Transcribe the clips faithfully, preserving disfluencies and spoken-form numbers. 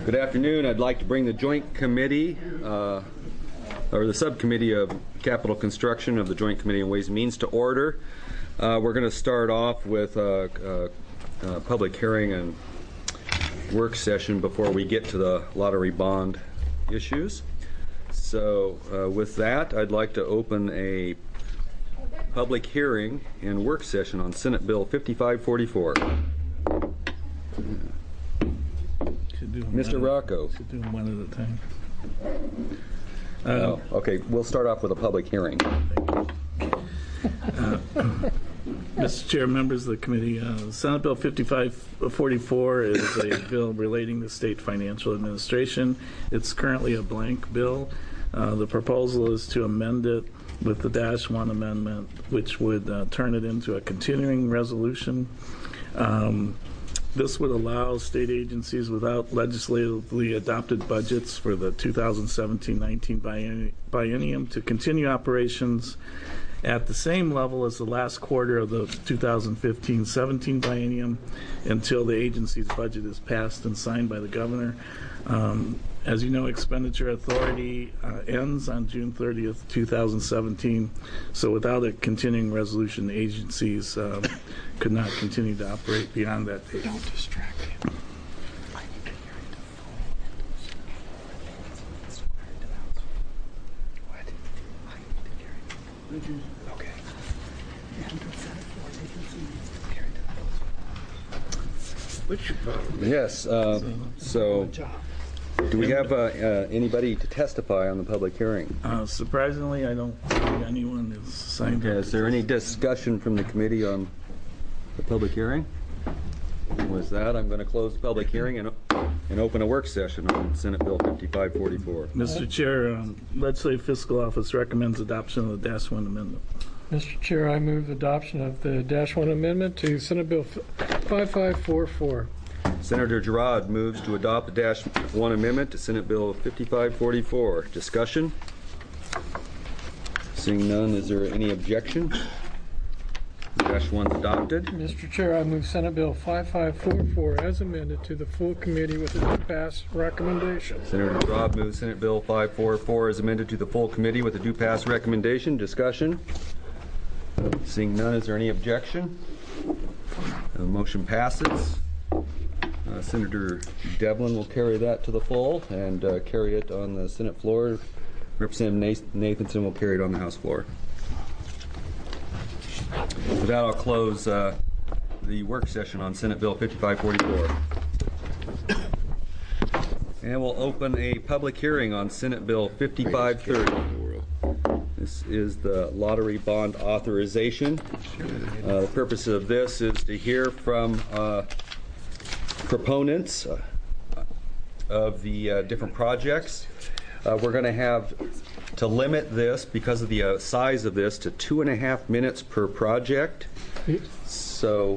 Good afternoon. I'd like to bring the Joint Committee, uh, or the Subcommittee of Capital Construction of the Joint Committee on Ways and Means to order. Uh, we're going to start off with a, a, a public hearing and work session before we get to the lottery bond issues. So uh, with that, I'd like to open a public hearing and work session on Senate Bill fifty-five forty-four. Mister Rocco. Should do them one at a time. Uh, oh, okay, we'll start off with a public hearing. Uh, Mister Chair, members of the committee, uh, Senate Bill fifty-five forty-four is a bill relating to state financial administration. It's currently a blank bill. Uh, the proposal is to amend it with the dash one amendment, which would uh, turn it into a continuing resolution. Um, This would allow state agencies without legislatively adopted budgets for the two thousand seventeen nineteen biennium to continue operations at the same level as the last quarter of the two thousand fifteen seventeen biennium until the agency's budget is passed and signed by the governor. Um, as you know, expenditure authority uh, ends on June thirtieth, two thousand seventeen. So without a continuing resolution, agencies um, could not continue to operate beyond that date. Don't distract me. Okay. Yes, uh, so do we have uh, uh, anybody to testify on the public hearing? Uh, surprisingly, I don't think anyone is signed Okay, up. is there any discussion from the committee on the public hearing? With that, I'm going to close the public hearing and, and open a work session on Senate Bill fifty-five forty-four. Mister Chair, um, Legislative Fiscal Office recommends adoption of the dash one amendment. Mister Chair, I move adoption of the dash one amendment to Senate Bill fifty-five forty-four. Senator Girard moves to adopt the dash one amendment to Senate Bill fifty-five forty-four. Discussion? Seeing none, is there any objection? Dash one's adopted. Mister Chair, I move Senate Bill fifty-five forty-four as amended to the full committee with a due pass recommendation. Senator Girard moves Senate Bill five forty-four as amended to the full committee with a due pass recommendation. Discussion? Seeing none, is there any objection? The motion passes. Uh, Senator Devlin will carry that to the full and uh, carry it on the Senate floor. Representative Nathanson will carry it on the House floor. With that, I'll close uh, the work session on Senate Bill fifty-five forty-four. And we'll open a public hearing on Senate Bill fifty-five thirty. This is the lottery bond authorization. Uh, the purpose of this is to hear from uh, proponents uh, of the uh, different projects. Uh, we're going to have to limit this, because of the uh, size of this, to two and a half minutes per project. So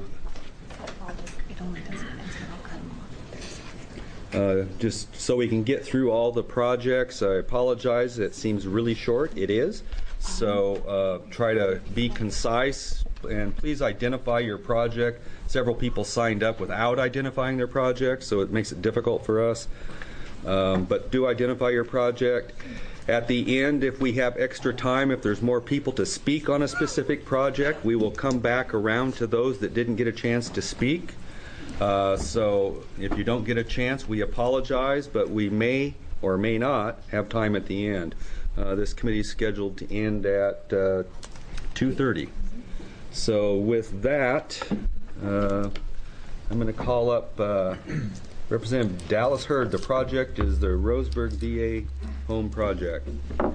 uh, just so we can get through all the projects, I apologize, it seems really short. It is. So uh, try to be concise, and please identify your project. Several people signed up without identifying their project, so it makes it difficult for us. Um, but do identify your project. At the end, if we have extra time, if there's more people to speak on a specific project, we will come back around to those that didn't get a chance to speak. Uh, so if you don't get a chance, we apologize, but we may or may not have time at the end. Uh, this committee is scheduled to end at uh, two thirty. So with that, uh, I'm going to call up uh, Representative Dallas Hurd. The project is the Roseburg V A home project.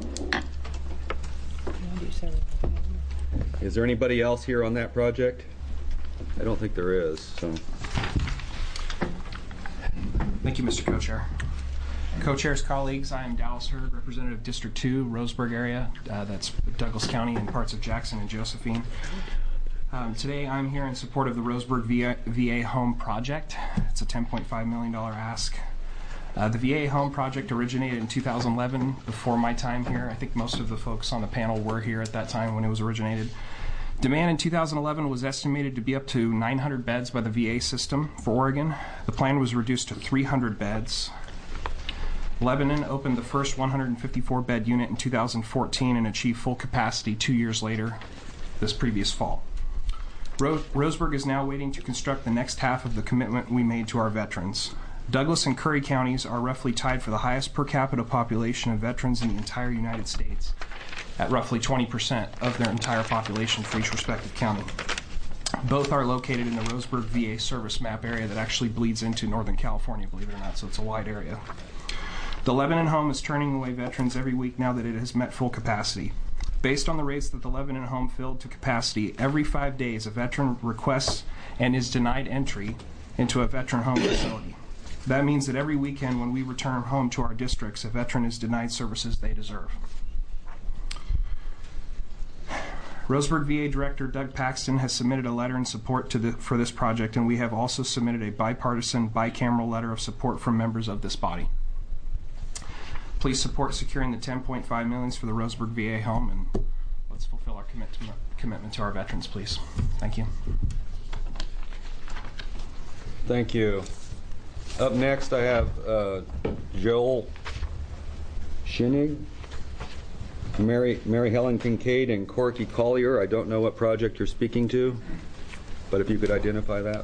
Is there anybody else here on that project? I don't think there is. So, thank you, Mister Co-Chair. Co-Chairs, colleagues, I am Dallas Hurd, Representative District two, Roseburg area. Uh, that's Douglas County and parts of Jackson and Josephine. Um, today I'm here in support of the Roseburg V A, V A home project. It's a ten point five million dollars ask. Uh, the V A home project originated in two thousand eleven, before my time here. I think most of the folks on the panel were here at that time when it was originated. Demand in two thousand eleven was estimated to be up to nine hundred beds by the V A system for Oregon. The plan was reduced to three hundred beds. Lebanon opened the first one hundred fifty-four bed unit in two thousand fourteen and achieved full capacity two years later, this previous fall. Ro- Roseburg is now waiting to construct the next half of the commitment we made to our veterans. Douglas and Curry counties are roughly tied for the highest per capita population of veterans in the entire United States, at roughly twenty percent of their entire population for each respective county. Both are located in the Roseburg V A service map area that actually bleeds into Northern California, believe it or not, so it's a wide area. The Lebanon home is turning away veterans every week now that it has met full capacity. Based on the rates that the Lebanon home filled to capacity, every five days a veteran requests and is denied entry into a veteran home facility. That means that every weekend when we return home to our districts, a veteran is denied services they deserve. Roseburg V A Director Doug Paxton has submitted a letter in support to the, for this project, and we have also submitted a bipartisan, bicameral letter of support from members of this body. Please support securing the ten point five million dollars for the Roseburg V A home, and let's fulfill our commit to, commitment to our veterans, please. Thank you. Thank you. Up next, I have uh, Joel Schenig, Mary, Mary Helen Kincaid, and Corky Collier. I don't know what project you're speaking to, but if you could identify that.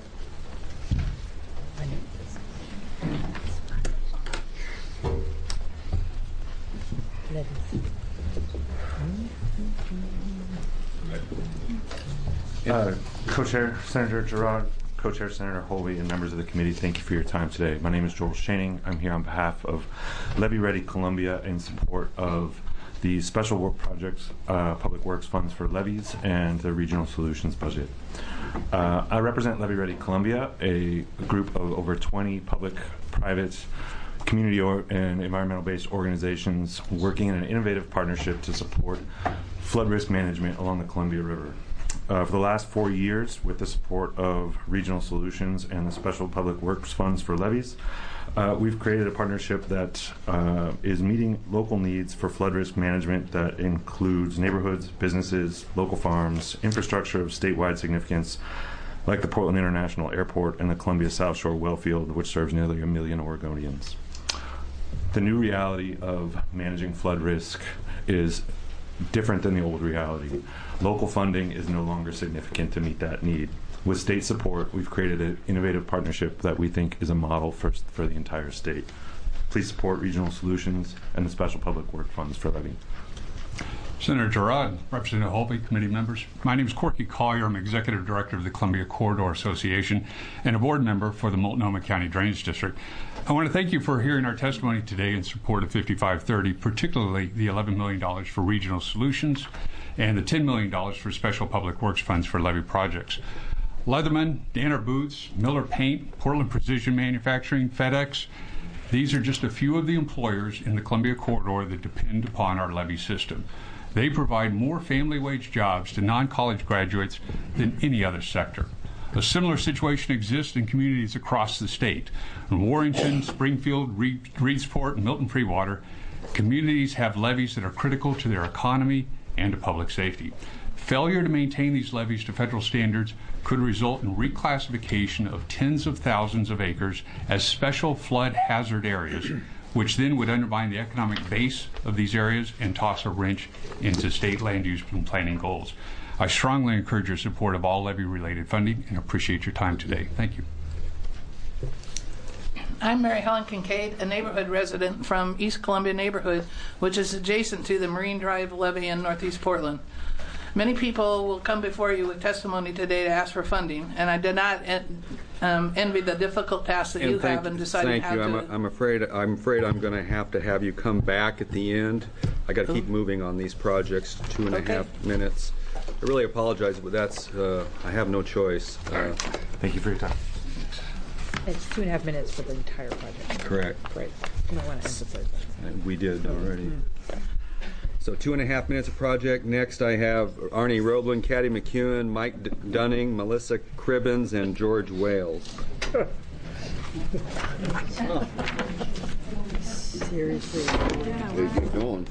Uh, Co-Chair Senator Gerard, Co-Chair Senator Holby, and members of the committee, thank you for your time today. My name is Joel Schenig. I'm here on behalf of Levy Ready Columbia in support of the Special Work Projects uh, Public Works Funds for Levies and the Regional Solutions budget. Uh, I represent Levy Ready Columbia, a group of over twenty public, private, community or, and environmental-based organizations working in an innovative partnership to support flood risk management along the Columbia River. Uh, for the last four years, with the support of Regional Solutions and the Special Public Works Funds for Levies, uh, we've created a partnership that uh, is meeting local needs for flood risk management that includes neighborhoods, businesses, local farms, infrastructure of statewide significance, like the Portland International Airport and the Columbia South Shore well field, which serves nearly a million Oregonians. The new reality of managing flood risk is different than the old reality. Local funding is no longer significant to meet that need. With state support, we've created an innovative partnership that we think is a model for, for the entire state. Please support Regional Solutions and the Special Public Work Funds for Levy. Senator Gerard, Representative Holby, committee members. My name is Corky Collier. I'm Executive Director of the Columbia Corridor Association and a board member for the Multnomah County Drainage District. I want to thank you for hearing our testimony today in support of fifty-five thirty, particularly the eleven million dollars for Regional Solutions and the ten million dollars for Special Public Works Funds for levy projects. Leatherman, Danner Boots, Miller Paint, Portland Precision Manufacturing, FedEx, these are just a few of the employers in the Columbia Corridor that depend upon our levy system. They provide more family wage jobs to non-college graduates than any other sector. A similar situation exists in communities across the state. In Warrington, Springfield, Reed, Reedsport, and Milton Freewater, communities have levies that are critical to their economy and to public safety. Failure to maintain these levies to federal standards could result in reclassification of tens of thousands of acres as special flood hazard areas, which then would undermine the economic base of these areas and toss a wrench into state land use and planning goals. I strongly encourage your support of all levy-related funding and appreciate your time today. Thank you. I'm Mary Helen Kincaid, a neighborhood resident from East Columbia neighborhood, which is adjacent to the Marine Drive levee in Northeast Portland. Many people will come before you with testimony today to ask for funding, and I did not en- um, envy the difficult task that And you thank- have in deciding thank how you. to. I'm, a- I'm afraid I'm afraid I'm going to have to have you come back at the end. I got to keep moving on these projects. Two and a Okay. half minutes. I really apologize, but that's uh, I have no choice. Uh, Thank you for your time. It's two and a half minutes for the entire project. correct. Right. I want to emphasize that. And we did already. So two and a half minutes of project. Next, I have Arnie Roblin, Caddy McEwen, Mike D- Dunning, Melissa Cribbins, and George Wales. Seriously. Where you going?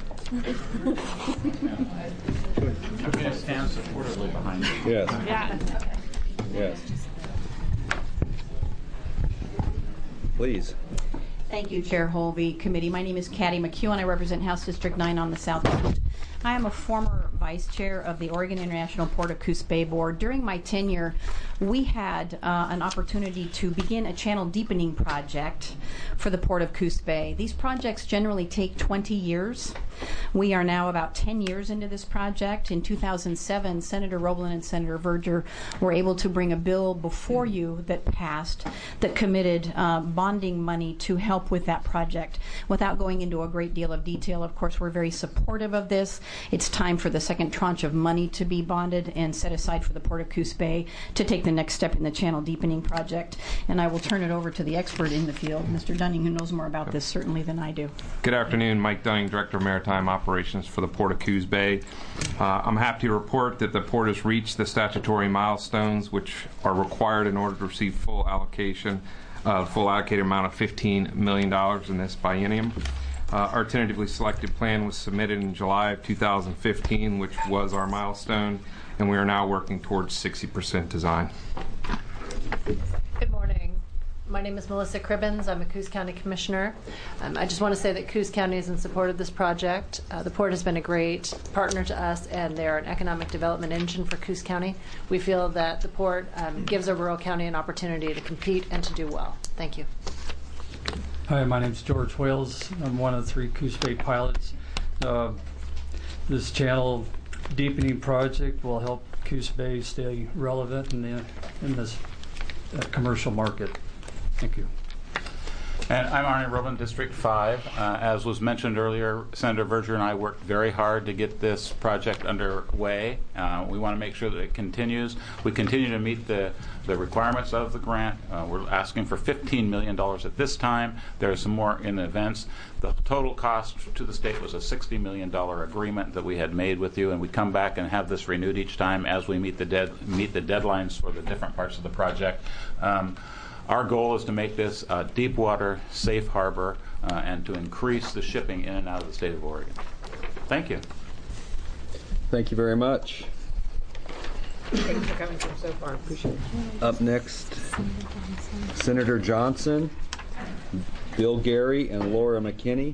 I'm going to stand supportively behind you. Yes. Yeah. Yes. Please. Thank you, Chair Holvey, Committee. My name is Katty McEwen. I represent House District nine on the South Coast. I am a former vice chair of the Oregon International Port of Coos Bay Board. During my tenure, we had uh, an opportunity to begin a channel deepening project for the Port of Coos Bay. These projects generally take twenty years. We are now about ten years into this project. In two thousand seven, Senator Roblin and Senator Verger were able to bring a bill before you that passed that committed uh, bonding money to help with that project. Without going into a great deal of detail, of course, we're very supportive of this. It's time for the second tranche of money to be bonded and set aside for the Port of Coos Bay to take the next step in the channel deepening project. And I will turn it over to the expert in the field, Mister Dunning, who knows more about this certainly than I do. Good afternoon. Mike Dunning, Director of Maritime Operations for the Port of Coos Bay. Uh, I'm happy to report that the Port has reached the statutory milestones which are required in order to receive full allocation, uh, full allocated amount of fifteen million dollars in this biennium. Uh, our tentatively selected plan was submitted in July of two thousand fifteen, which was our milestone, and we are now working towards sixty percent design. Good morning. My name is Melissa Cribbins. I'm a Coos County Commissioner. Um, I just want to say that Coos County is in support of this project. Uh, the Port has been a great partner to us, and they're an economic development engine for Coos County. We feel that the Port um, gives a rural county an opportunity to compete and to do well. Thank you. Hi, my name is George Wales. I'm one of the three Coos Bay pilots. Uh, this channel deepening project will help Coos Bay stay relevant in, the, in this uh, commercial market. Thank you. And I'm Arnie Roblin, District five. Uh, as was mentioned earlier, Senator Verger and I worked very hard to get this project underway. Uh, we want to make sure that it continues. We continue to meet the, the requirements of the grant. Uh, we're asking for fifteen million dollars at this time. There's some more in the events. The total cost to the state was a sixty million dollars agreement that we had made with you, and we come back and have this renewed each time as we meet the, dead, meet the deadlines for the different parts of the project. Um, Our goal is to make this a deep water, safe harbor, uh, and to increase the shipping in and out of the state of Oregon. Thank you. Thank you very much. Thank you for coming from so far. Appreciate it. Up next, Senator Johnson, Bill Gary, and Laura McKinney.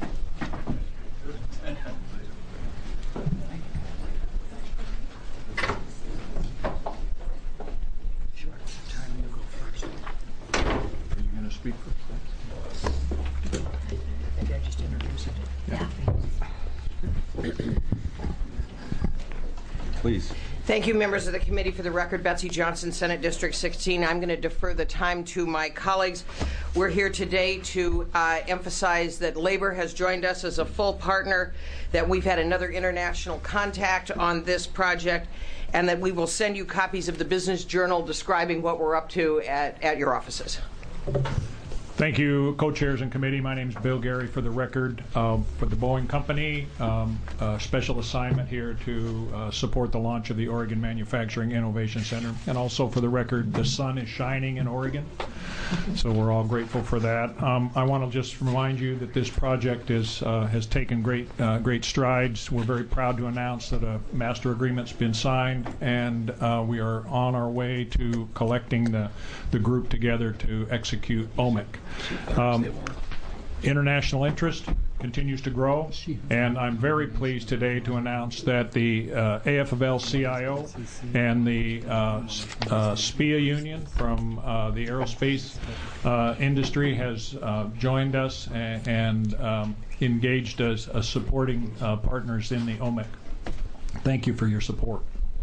Please. Thank you, members of the committee. For the record, Betsy Johnson, Senate District sixteen. I'm going to defer the time to my colleagues. We're here today to uh, emphasize that labor has joined us as a full partner, that we've had another international contact on this project, and that we will send you copies of the Business Journal describing what we're up to at, at your offices. Thank you, co-chairs and committee. My name is Bill Gary, for the record, um, for the Boeing Company. Um, a special assignment here to uh, support the launch of the Oregon Manufacturing Innovation Center. And also, for the record, the sun is shining in Oregon, so we're all grateful for that. Um, I want to just remind you that this project is uh, has taken great uh, great strides. We're very proud to announce that a master agreement's been signed, and uh, we are on our way to collecting the, the group together to execute O M I C. Um, international interest continues to grow, and I'm very pleased today to announce that the uh, A F L C I O and the uh, uh, S P I A union from uh, the aerospace uh, industry has uh, joined us and, and um, engaged as, as supporting uh, partners in the O M I C. Thank you for your support.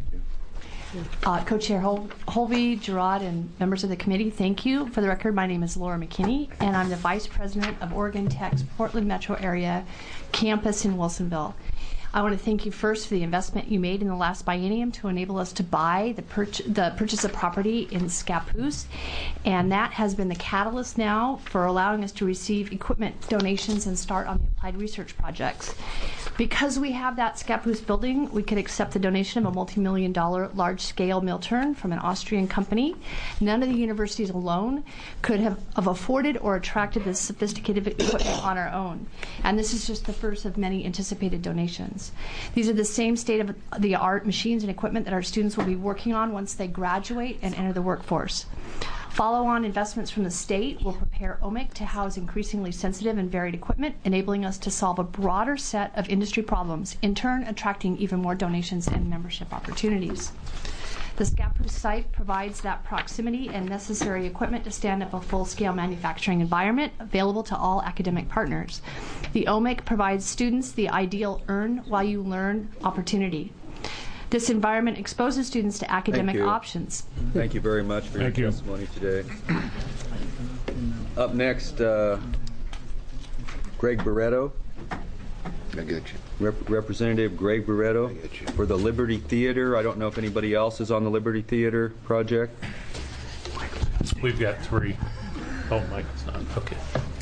Uh, Co-Chair Hol- Holvey, Gerard, and members of the committee, thank you. For the record, my name is Laura McKinney, and I'm the Vice President of Oregon Tech's Portland Metro Area campus in Wilsonville. I want to thank you first for the investment you made in the last biennium to enable us to buy the, purch- the purchase of property in Scappoose, and that has been the catalyst now for allowing us to receive equipment donations and start on the applied research projects. Because we have that Scappoose building, we could accept the donation of a multi-million dollar large-scale mill turn from an Austrian company. None of the universities alone could have, have afforded or attracted this sophisticated equipment on our own. And this is just the first of many anticipated donations. These are the same state-of-the-art machines and equipment that our students will be working on once they graduate and enter the workforce. Follow-on investments from the state will prepare prepare O M I C to house increasingly sensitive and varied equipment, enabling us to solve a broader set of industry problems, in turn attracting even more donations and membership opportunities. The Scappoose site provides that proximity and necessary equipment to stand up a full-scale manufacturing environment available to all academic partners. The O M I C provides students the ideal earn while you learn opportunity. This environment exposes students to academic you. options. Thank you very much for Thank your you. testimony today. Up next, uh, Greg Barretto. I get you. Rep- Representative Greg Barretto for the Liberty Theater. I don't know if anybody else is on the Liberty Theater project. We've got three. Oh, Michael's not. Okay.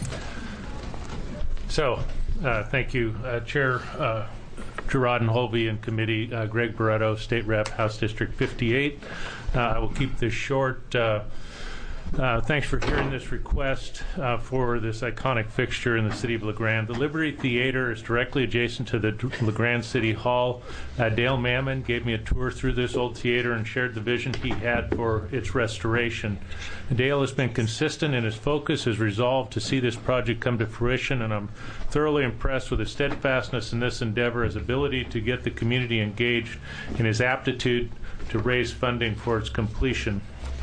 So, uh, thank you, uh, Chair uh, Gerard and Holvey and committee. Uh, Greg Barretto, State Rep, House District fifty-eight. Uh, I will keep this short. Uh, Uh, thanks for hearing this request uh, for this iconic fixture in the city of LeGrand. The Liberty Theater is directly adjacent to the LeGrand City Hall. Uh, Dale Mammon gave me a tour through this old theater and shared the vision he had for its restoration. Dale has been consistent in his focus, his resolve to see this project come to fruition, and I'm thoroughly impressed with his steadfastness in this endeavor, his ability to get the community engaged, and his aptitude to raise funding for its completion.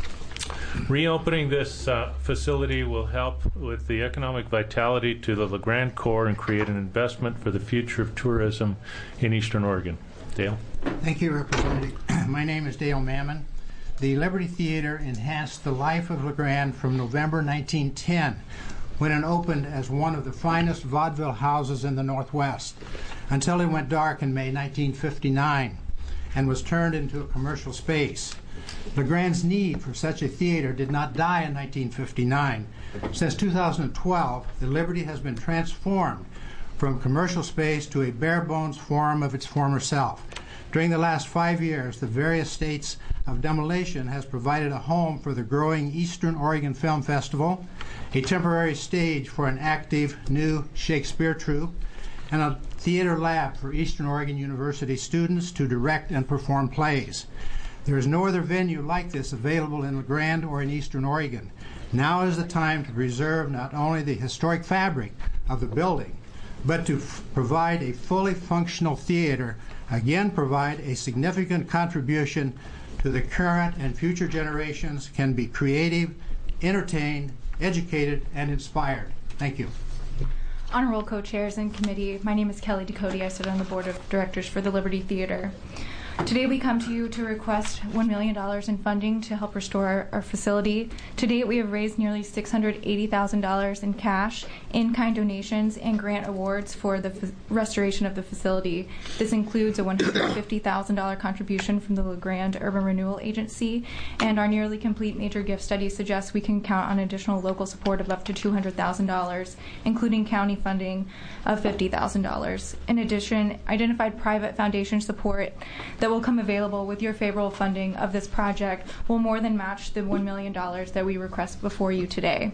Reopening this uh, facility will help with the economic vitality to the LeGrand core and create an investment for the future of tourism in Eastern Oregon. Dale? Thank you, Representative. My name is Dale Mammon. The Liberty Theater enhanced the life of LeGrand from November nineteen ten, when it opened as one of the finest vaudeville houses in the Northwest, until it went dark in May nineteen fifty-nine and was turned into a commercial space. LeGrand's need for such a theater did not die in nineteen fifty-nine. Since two thousand twelve, the Liberty has been transformed from commercial space to a bare-bones form of its former self. During the last five years, the various states of demolition has provided a home for the growing Eastern Oregon Film Festival, a temporary stage for an active new Shakespeare troupe, and a theater lab for Eastern Oregon University students to direct and perform plays. There is no other venue like this available in LeGrand or in Eastern Oregon. Now is the time to preserve not only the historic fabric of the building, but to f- provide a fully functional theater, again provide a significant contribution to the current and future generations can be creative, entertained, educated, and inspired. Thank you. Honorable co-chairs and committee, my name is Kelly Ducote. I sit on the board of directors for the Liberty Theater. Today we come to you to request one million dollars in funding to help restore our, our facility. To date, we have raised nearly six hundred eighty thousand dollars in cash, in-kind donations, and grant awards for the f- restoration of the facility. This includes a one hundred fifty thousand dollars contribution from the LeGrand Urban Renewal Agency, and our nearly complete major gift study suggests we can count on additional local support of up to two hundred thousand dollars, including county funding of fifty thousand dollars. In addition, identified private foundation support that will come available with your favorable funding of this project will more than match the one million dollars that we request before you today.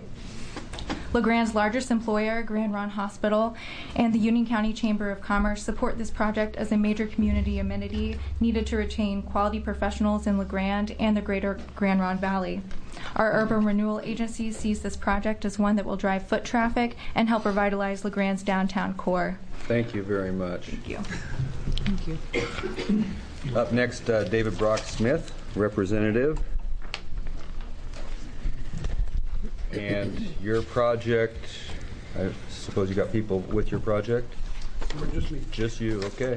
LeGrand's largest employer, Grand Ronde Hospital, and the Union County Chamber of Commerce support this project as a major community amenity needed to retain quality professionals in LeGrand and the greater Grand Ronde Valley. Our Urban Renewal Agency sees this project as one that will drive foot traffic and help revitalize LeGrand's downtown core. Thank you very much. Thank you. Thank you. Up next, uh, David Brock Smith, Representative. And your project, I suppose you got people with your project? Just me. Just you, okay.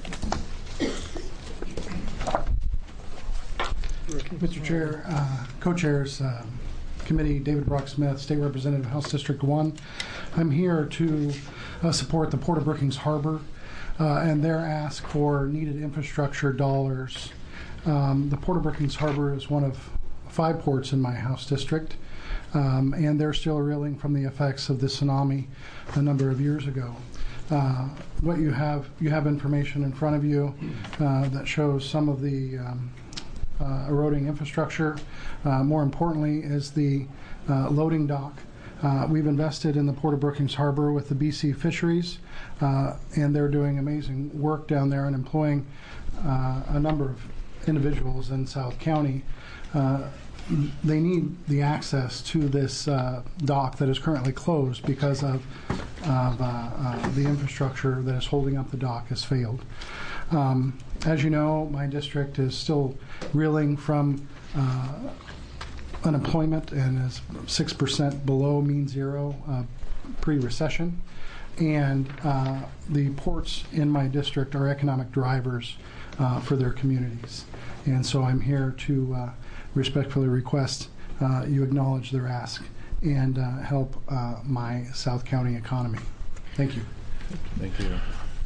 Mister Chair, uh, co-chairs, uh, committee, David Brock Smith, State Representative, House District one. I'm here to uh, support the Port of Brookings Harbor uh, and their ask for needed infrastructure dollars. Um, the Port of Brookings Harbor is one of five ports in my House District. Um, and they're still reeling from the effects of the tsunami a number of years ago. Uh, what you have, you have information in front of you uh, that shows some of the um, uh, eroding infrastructure. Uh, more importantly is the uh, loading dock. Uh, we've invested in the Port of Brookings Harbor with the B C Fisheries, uh, and they're doing amazing work down there and employing uh, a number of individuals in South County. Uh, they need the access to this uh, dock that is currently closed because of, of uh, uh, the infrastructure that is holding up the dock has failed. Um, as you know, my district is still reeling from uh, unemployment and is six percent below mean zero uh, pre-recession. And uh, the ports in my district are economic drivers uh, for their communities. And so I'm here to uh, respectfully request uh, you acknowledge their ask and uh, help uh, my South County economy. Thank you. Thank you.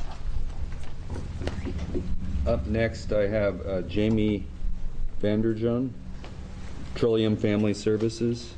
Up next, I have uh, Jamie Vanderjoen, Trillium Family Services.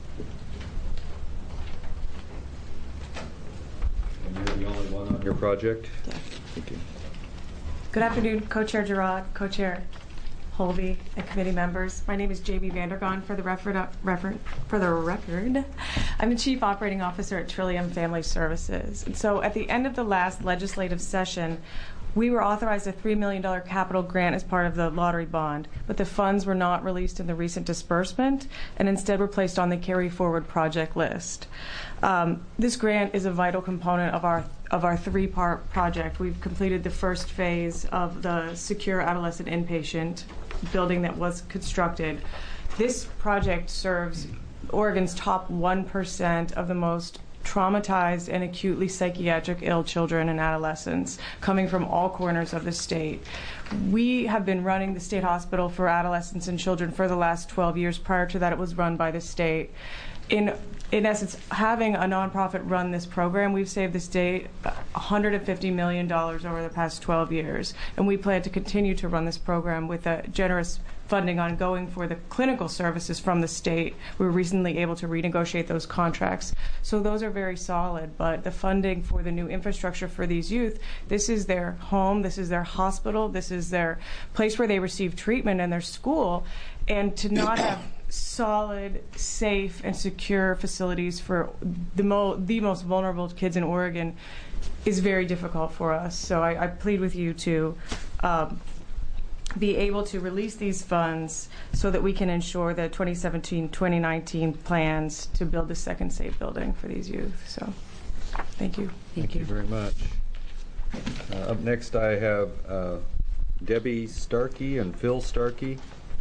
And you're the only one on your project? Yes. Thank you. Good afternoon, Co-Chair Gerard, Co-Chair Holvey, and committee members. My name is Jamie Vandergaan. For the refer- refer- for the record, I'm the Chief Operating Officer at Trillium Family Services. And so at the end of the last legislative session, we were authorized a three million dollars capital grant as part of the lottery bond, but the funds were not released in the recent disbursement and instead were placed on the carry forward project list. Um, this grant is a vital component of our of our three-part project. We've completed the first phase of the secure adolescent inpatient building that was constructed. This project serves Oregon's top one percent of the most traumatized and acutely psychiatric ill children and adolescents coming from all corners of the state. We have been running the state hospital for adolescents and children for the last twelve years. Prior to that, it was run by the state. In in essence, having a nonprofit run this program, we've saved the state one hundred fifty million dollars over the past twelve years, and we plan to continue to run this program with a generous funding ongoing for the clinical services from the state. We were recently able to renegotiate those contracts. So those are very solid, but the funding for the new infrastructure for these youth, this is their home, this is their hospital, this is their place where they receive treatment and their school, and to not have solid, safe, and secure facilities for the, mo- the most vulnerable kids in Oregon is very difficult for us. So I, I plead with you to um, be able to release these funds so that we can ensure the twenty seventeen twenty nineteen plans to build a second safe building for these youth. So thank you. Thank, Thank you. you very much. Uh, up next, I have uh, Debbie Starkey and Phil Starkey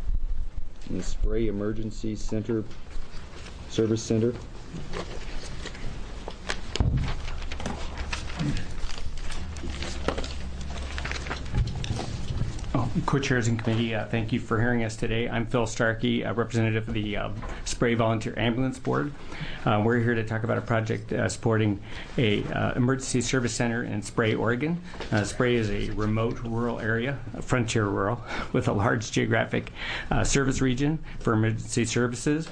in the Spray Emergency Center Service Center. Oh, Co-chairs and committee, uh, thank you for hearing us today. I'm Phil Starkey, a representative of the uh, Spray Volunteer Ambulance Board. Uh, we're here to talk about a project uh, supporting a uh, emergency service center in Spray, Oregon. Uh, Spray is a remote rural area, a frontier rural, with a large geographic uh, service region for emergency services.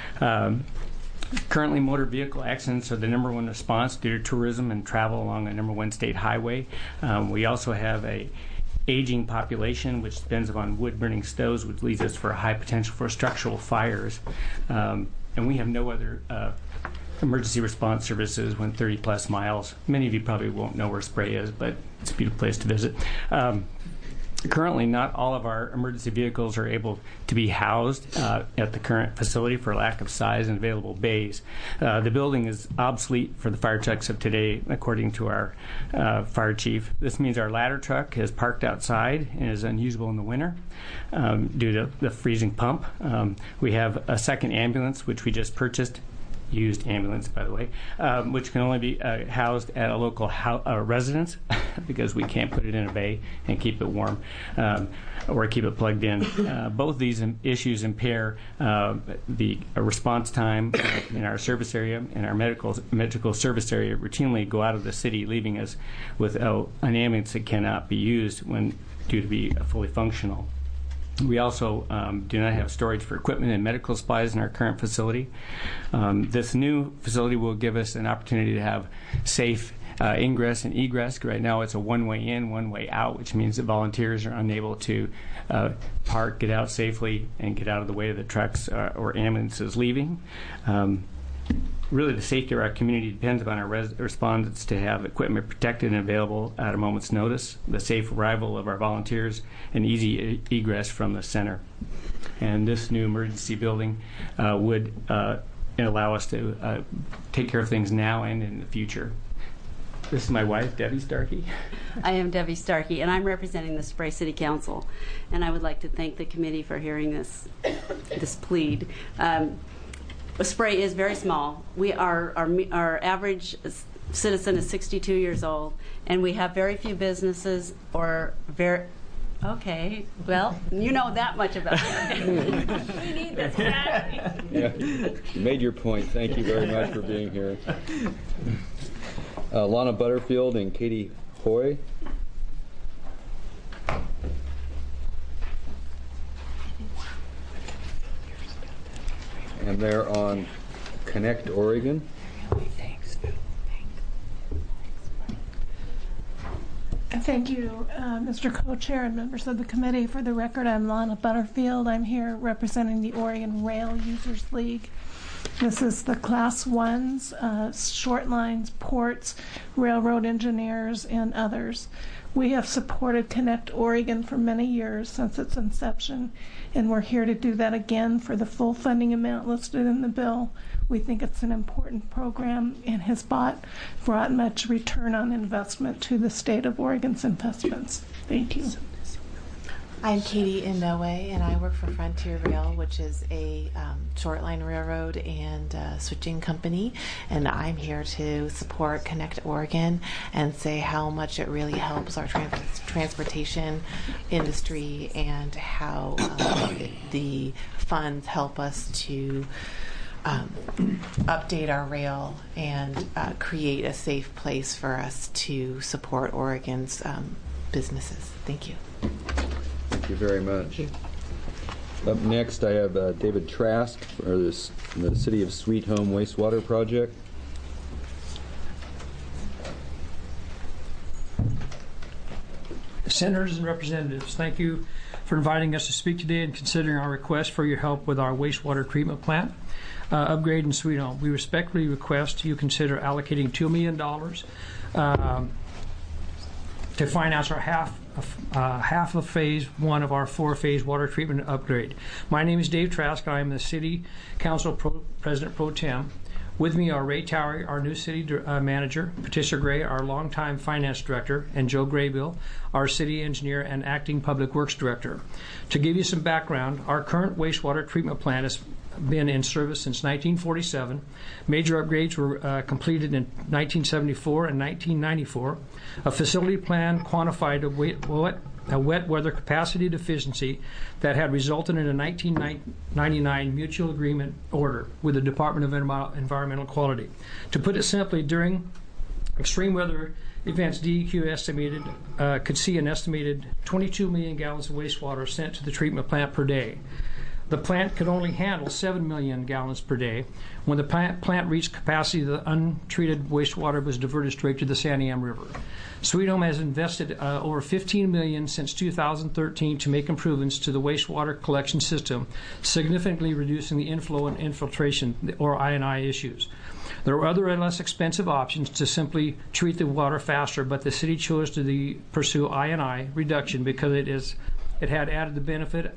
Um, Currently, motor vehicle accidents are the number one response due to tourism and travel along a number one state highway. Um, we also have a aging population, which depends upon wood-burning stoves, which leads us for a high potential for structural fires. Um, and we have no other uh, emergency response services when thirty plus miles. Many of you probably won't know where Spray is, but it's a beautiful place to visit. Um, Currently, not all of our emergency vehicles are able to be housed uh, at the current facility for lack of size and available bays. Uh, the building is obsolete for the fire trucks of today, according to our uh, fire chief. This means our ladder truck is parked outside and is unusable in the winter um, due to the freezing pump. Um, we have a second ambulance, which we just purchased. Used ambulance, by the way, um, which can only be uh, housed at a local ho- uh, residence because we can't put it in a bay and keep it warm um, or keep it plugged in. Uh, both these im- issues impair uh, the uh, response time in our service area, and our medical medical service area routinely go out of the city, leaving us with uh, an ambulance that cannot be used when due to be fully functional. We also um, do not have storage for equipment and medical supplies in our current facility. Um, this new facility will give us an opportunity to have safe uh, ingress and egress. Right now it's a one-way in, one-way out, which means that volunteers are unable to uh, park, get out safely, and get out of the way of the trucks uh, or ambulances leaving. Um, Really, the safety of our community depends upon our res- respondents to have equipment protected and available at a moment's notice, the safe arrival of our volunteers, and easy e- egress from the center. And this new emergency building uh, would uh, allow us to uh, take care of things now and in the future. This is my wife, Debbie Starkey. I am Debbie Starkey, and I'm representing the Spray City Council. And I would like to thank the committee for hearing this this plead. Um, Spray is very small. We are our our average citizen is sixty-two years old, and we have very few businesses or very. Okay, well, you know that much about it. We need this badly. Yeah, you made your point. Thank you very much for being here. Uh, Lana Butterfield and Katie Hoy. And they're on Connect Oregon. Thank you, uh, Mister Co-Chair and members of the committee. For the record, I'm Lana Butterfield. I'm here representing the Oregon Rail Users League. This is the class ones, uh, short lines, ports, railroad engineers, and others. We have supported Connect Oregon for many years since its inception, and we're here to do that again for the full funding amount listed in the bill. We think it's an important program and has bought, brought much return on investment to the state of Oregon's investments. Thank you. I'm Katie Inoue, and I work for Frontier Rail, which is a um, short line railroad and uh, switching company. And I'm here to support Connect Oregon and say how much it really helps our trans- transportation industry and how um, it, the funds help us to um, update our rail and uh, create a safe place for us to support Oregon's um, businesses. Thank you. Thank you very much. Up next, I have uh, David Trask for this, the City of Sweet Home Wastewater Project. Senators and representatives, thank you for inviting us to speak today and considering our request for your help with our wastewater treatment plant uh, upgrade in Sweet Home. We respectfully request you consider allocating two million dollars um, to finance our half Uh, half of phase one of our four-phase water treatment upgrade. My name is Dave Trask. I am the City Council Pro President Pro Tem. With me are Ray Towery, our new city uh, manager, Patricia Gray, our longtime finance director, and Joe Graybill, our city engineer and acting public works director. To give you some background, our current wastewater treatment plant has been in service since nineteen forty-seven. Major upgrades were uh, completed in nineteen seventy-four and nineteen ninety-four. A facility plan quantified a wet, wet, a wet weather capacity deficiency that had resulted in a nineteen ninety-nine mutual agreement order with the Department of Environmental Quality. To put it simply, during extreme weather events, D E Q estimated uh, could see an estimated twenty-two million gallons of wastewater sent to the treatment plant per day. The plant could only handle seven million gallons per day. When the plant, plant reached capacity, the untreated wastewater was diverted straight to the Santiam River. Sweet Home has invested uh, over fifteen million dollars since two thousand thirteen to make improvements to the wastewater collection system, significantly reducing the inflow and infiltration, or I and I issues. There are other and less expensive options to simply treat the water faster, but the city chose to the, pursue I and I reduction because it is it had added the benefit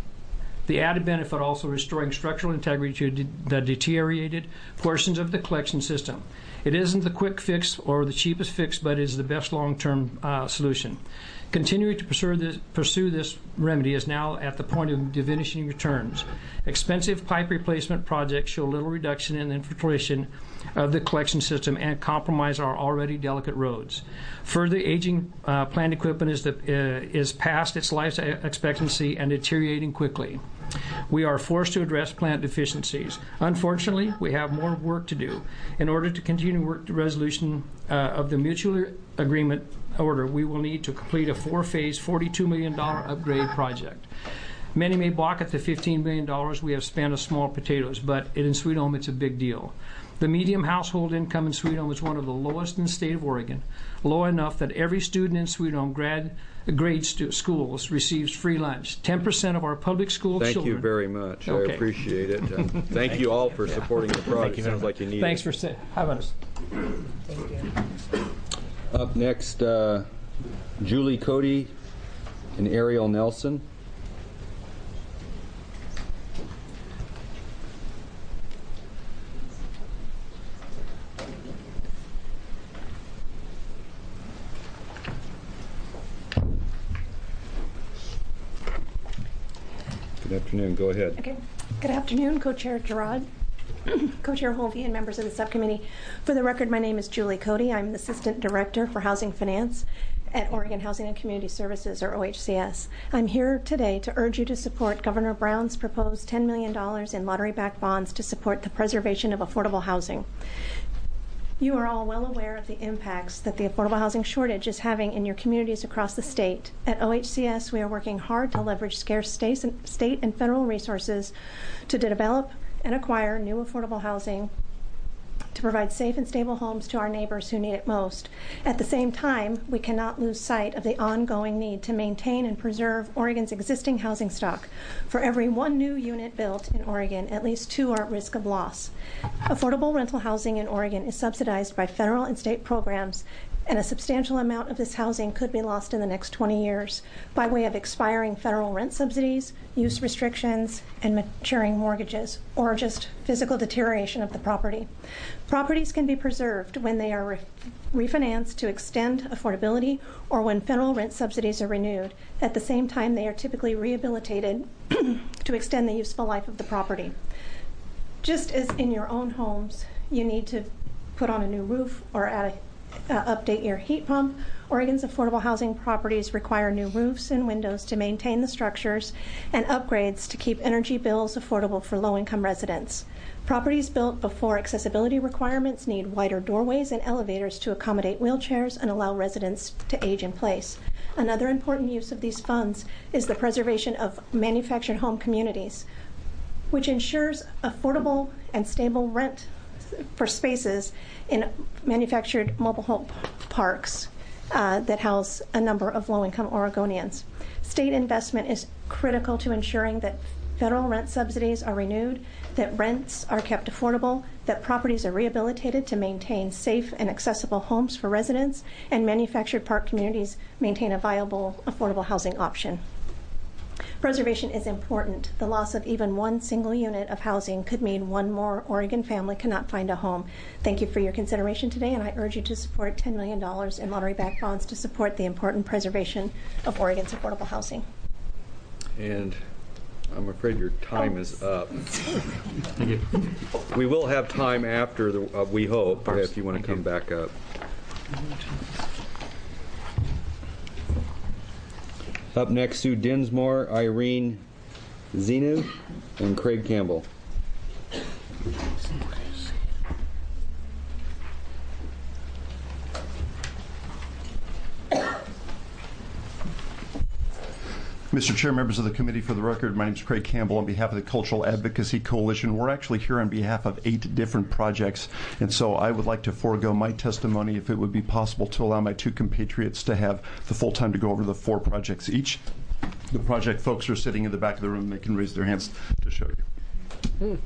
The added benefit also restoring structural integrity to de the deteriorated portions of the collection system. It isn't the quick fix or the cheapest fix, but it is the best long-term uh, solution. Continuing to pursue this, pursue this remedy is now at the point of diminishing returns. Expensive pipe replacement projects show little reduction in infiltration of the collection system and compromise our already delicate roads. Further, aging uh, plant equipment is, the, uh, is past its life expectancy and deteriorating quickly. We are forced to address plant deficiencies. Unfortunately, we have more work to do. In order to continue work the resolution uh, of the mutual agreement order, we will need to complete a four-phase, forty-two million dollar upgrade project. Many may balk at the fifteen million dollars we have spent on small potatoes, but in Sweet Home, it's a big deal. The median household income in Sweet Home is one of the lowest in the state of Oregon, low enough that every student in Sweet Home grad, grade stu schools receives free lunch. ten percent of our public school thank children... Thank you very much. Okay. I appreciate it. And thank, thank you all for supporting the project. Sounds like you need Thanks it. for having us. Thank you. Up next, uh, Julie Cody and Ariel Nelson. Good afternoon. Go ahead. Okay. Good afternoon, Co-Chair Gerard, Co-Chair Holvey, and members of the subcommittee. For the record, my name is Julie Cody. I'm the Assistant Director for Housing Finance at Oregon Housing and Community Services, or O H C S. I'm here today to urge you to support Governor Brown's proposed ten million dollars in lottery-backed bonds to support the preservation of affordable housing. You are all well aware of the impacts that the affordable housing shortage is having in your communities across the state. At O H C S, we are working hard to leverage scarce state and federal resources to develop and acquire new affordable housing to provide safe and stable homes to our neighbors who need it most. At the same time, we cannot lose sight of the ongoing need to maintain and preserve Oregon's existing housing stock. For every one new unit built in Oregon, at least two are at risk of loss. Affordable rental housing in Oregon is subsidized by federal and state programs, and a substantial amount of this housing could be lost in the next twenty years by way of expiring federal rent subsidies, use restrictions, and maturing mortgages, or just physical deterioration of the property. Properties can be preserved when they are re- refinanced to extend affordability or when federal rent subsidies are renewed. At the same time, they are typically rehabilitated to extend the useful life of the property. Just as in your own homes, you need to put on a new roof or add a Uh, update your heat pump, Oregon's affordable housing properties require new roofs and windows to maintain the structures and upgrades to keep energy bills affordable for low-income residents. Properties built before accessibility requirements need wider doorways and elevators to accommodate wheelchairs and allow residents to age in place. Another important use of these funds is the preservation of manufactured home communities, which ensures affordable and stable rent for spaces in manufactured mobile home parks uh, that house a number of low-income Oregonians. State investment is critical to ensuring that federal rent subsidies are renewed, that rents are kept affordable, that properties are rehabilitated to maintain safe and accessible homes for residents, and manufactured park communities maintain a viable, affordable housing option. Preservation is important. The loss of even one single unit of housing could mean one more Oregon family cannot find a home. Thank you for your consideration today, and I urge you to support ten million dollars in lottery-backed bonds to support the important preservation of Oregon's affordable housing. And I'm afraid your time is up. We will have time after, the, uh, we hope, if you want to come back up. Up next, Sue Dinsmore, Irene Zenu, and Craig Campbell. Mister Chair, members of the committee, for the record, my name is Craig Campbell on behalf of the Cultural Advocacy Coalition. We're actually here on behalf of eight different projects, and so I would like to forego my testimony if it would be possible to allow my two compatriots to have the full time to go over the four projects each. The project folks are sitting in the back of the room. They can raise their hands to show you.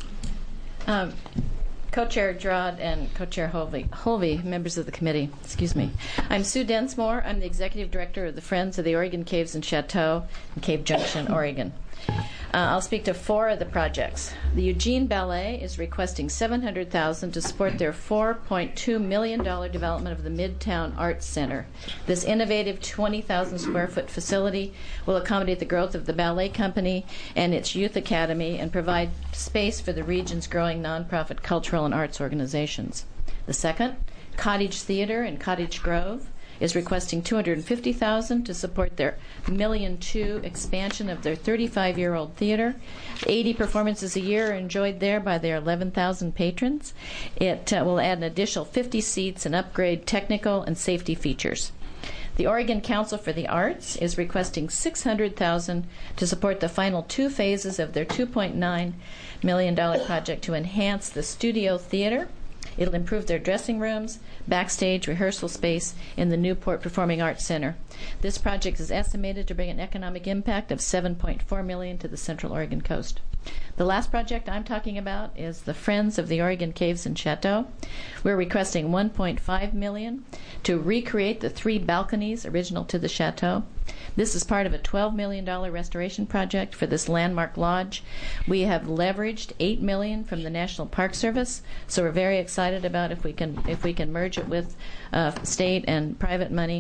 Um, Co-Chair Gerard and Co-Chair Holvey, Holvey, members of the committee, excuse me. I'm Sue Densmore. I'm the Executive Director of the Friends of the Oregon Caves and Chateau in Cave Junction, Oregon. Uh, I'll speak to four of the projects. The Eugene Ballet is requesting seven hundred thousand dollars to support their four point two million dollars development of the Midtown Arts Center. This innovative twenty thousand square foot facility will accommodate the growth of the ballet company and its youth academy and provide space for the region's growing nonprofit cultural and arts organizations. The second, Cottage Theater in Cottage Grove, is requesting two hundred fifty thousand dollars to support their million two expansion of their thirty-five-year-old theater. eighty performances a year are enjoyed there by their eleven thousand patrons. It uh, will add an additional fifty seats and upgrade technical and safety features. The Oregon Council for the Arts is requesting six hundred thousand dollars to support the final two phases of their two point nine million dollars project to enhance the studio theater. It'll improve their dressing rooms, backstage, rehearsal space in the Newport Performing Arts Center. This project is estimated to bring an economic impact of seven point four million dollars to the Central Oregon coast. The last project I'm talking about is the Friends of the Oregon Caves and Chateau. We're requesting one point five million dollars to recreate the three balconies original to the chateau. This is part of a twelve million dollars restoration project for this landmark lodge. We have leveraged eight million dollars from the National Park Service, so we're very excited about if we can if we can merge it with uh, state and private money.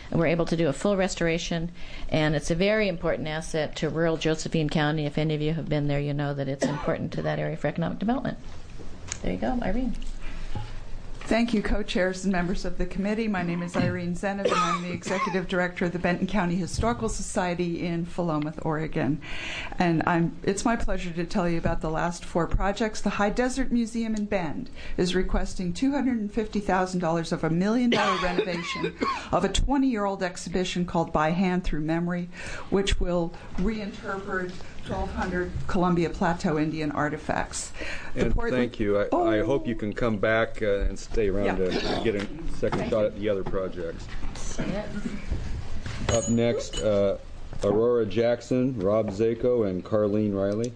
and we're able to do a full restoration, and it's a very important asset to rural Josephine County. If any of you have been there, you know that it's important to that area for economic development. There you go, Irene. Thank you, co-chairs and members of the committee. My name is Irene Zenev, and I'm the executive director of the Benton County Historical Society in Philomath, Oregon. And I'm, it's my pleasure to tell you about the last four projects. The High Desert Museum in Bend is requesting two hundred fifty thousand dollars of a million dollar renovation of a twenty-year-old exhibition called By Hand Through Memory, which will reinterpret twelve hundred Columbia Plateau Indian artifacts. And thank you. I, oh. I hope you can come back uh, and stay around yeah. to, to get a second thank shot you. At the other projects. Up next, uh, Aurora Jackson, Rob Zako, and Carlene Riley.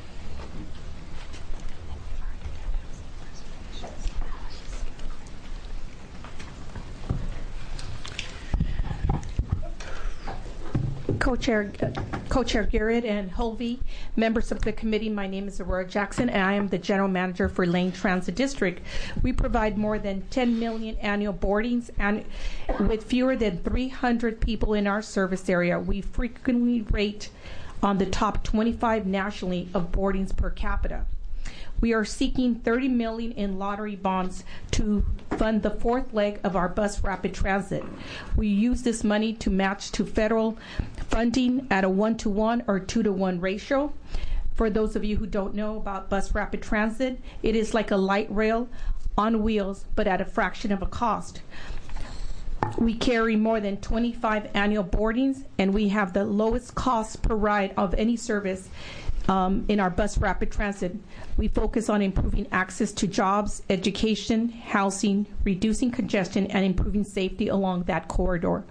Co-Chair, uh, Co-Chair Garrett and Holvey, members of the committee, my name is Aurora Jackson, and I am the General Manager for Lane Transit District. We provide more than ten million annual boardings, and with fewer than three hundred people in our service area, we frequently rate on the top twenty-five nationally of boardings per capita. We are seeking thirty million dollars in lottery bonds to fund the fourth leg of our bus rapid transit. We use this money to match to federal funding at a one-to-one or two-to-one ratio. For those of you who don't know about bus rapid transit, it is like a light rail on wheels, but at a fraction of a cost. We carry more than twenty-five annual boardings, and we have the lowest cost per ride of any service Um, in our bus rapid transit. We focus on improving access to jobs, education, housing, reducing congestion, and improving safety along that corridor.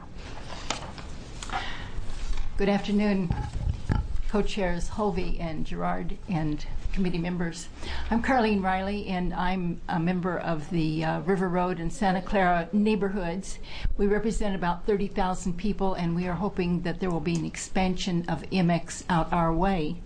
Good afternoon, co-chairs Hovey and Gerard and committee members. I'm Carlene Riley, and I'm a member of the uh, River Road and Santa Clara neighborhoods. We represent about thirty thousand people, and we are hoping that there will be an expansion of M X out our way.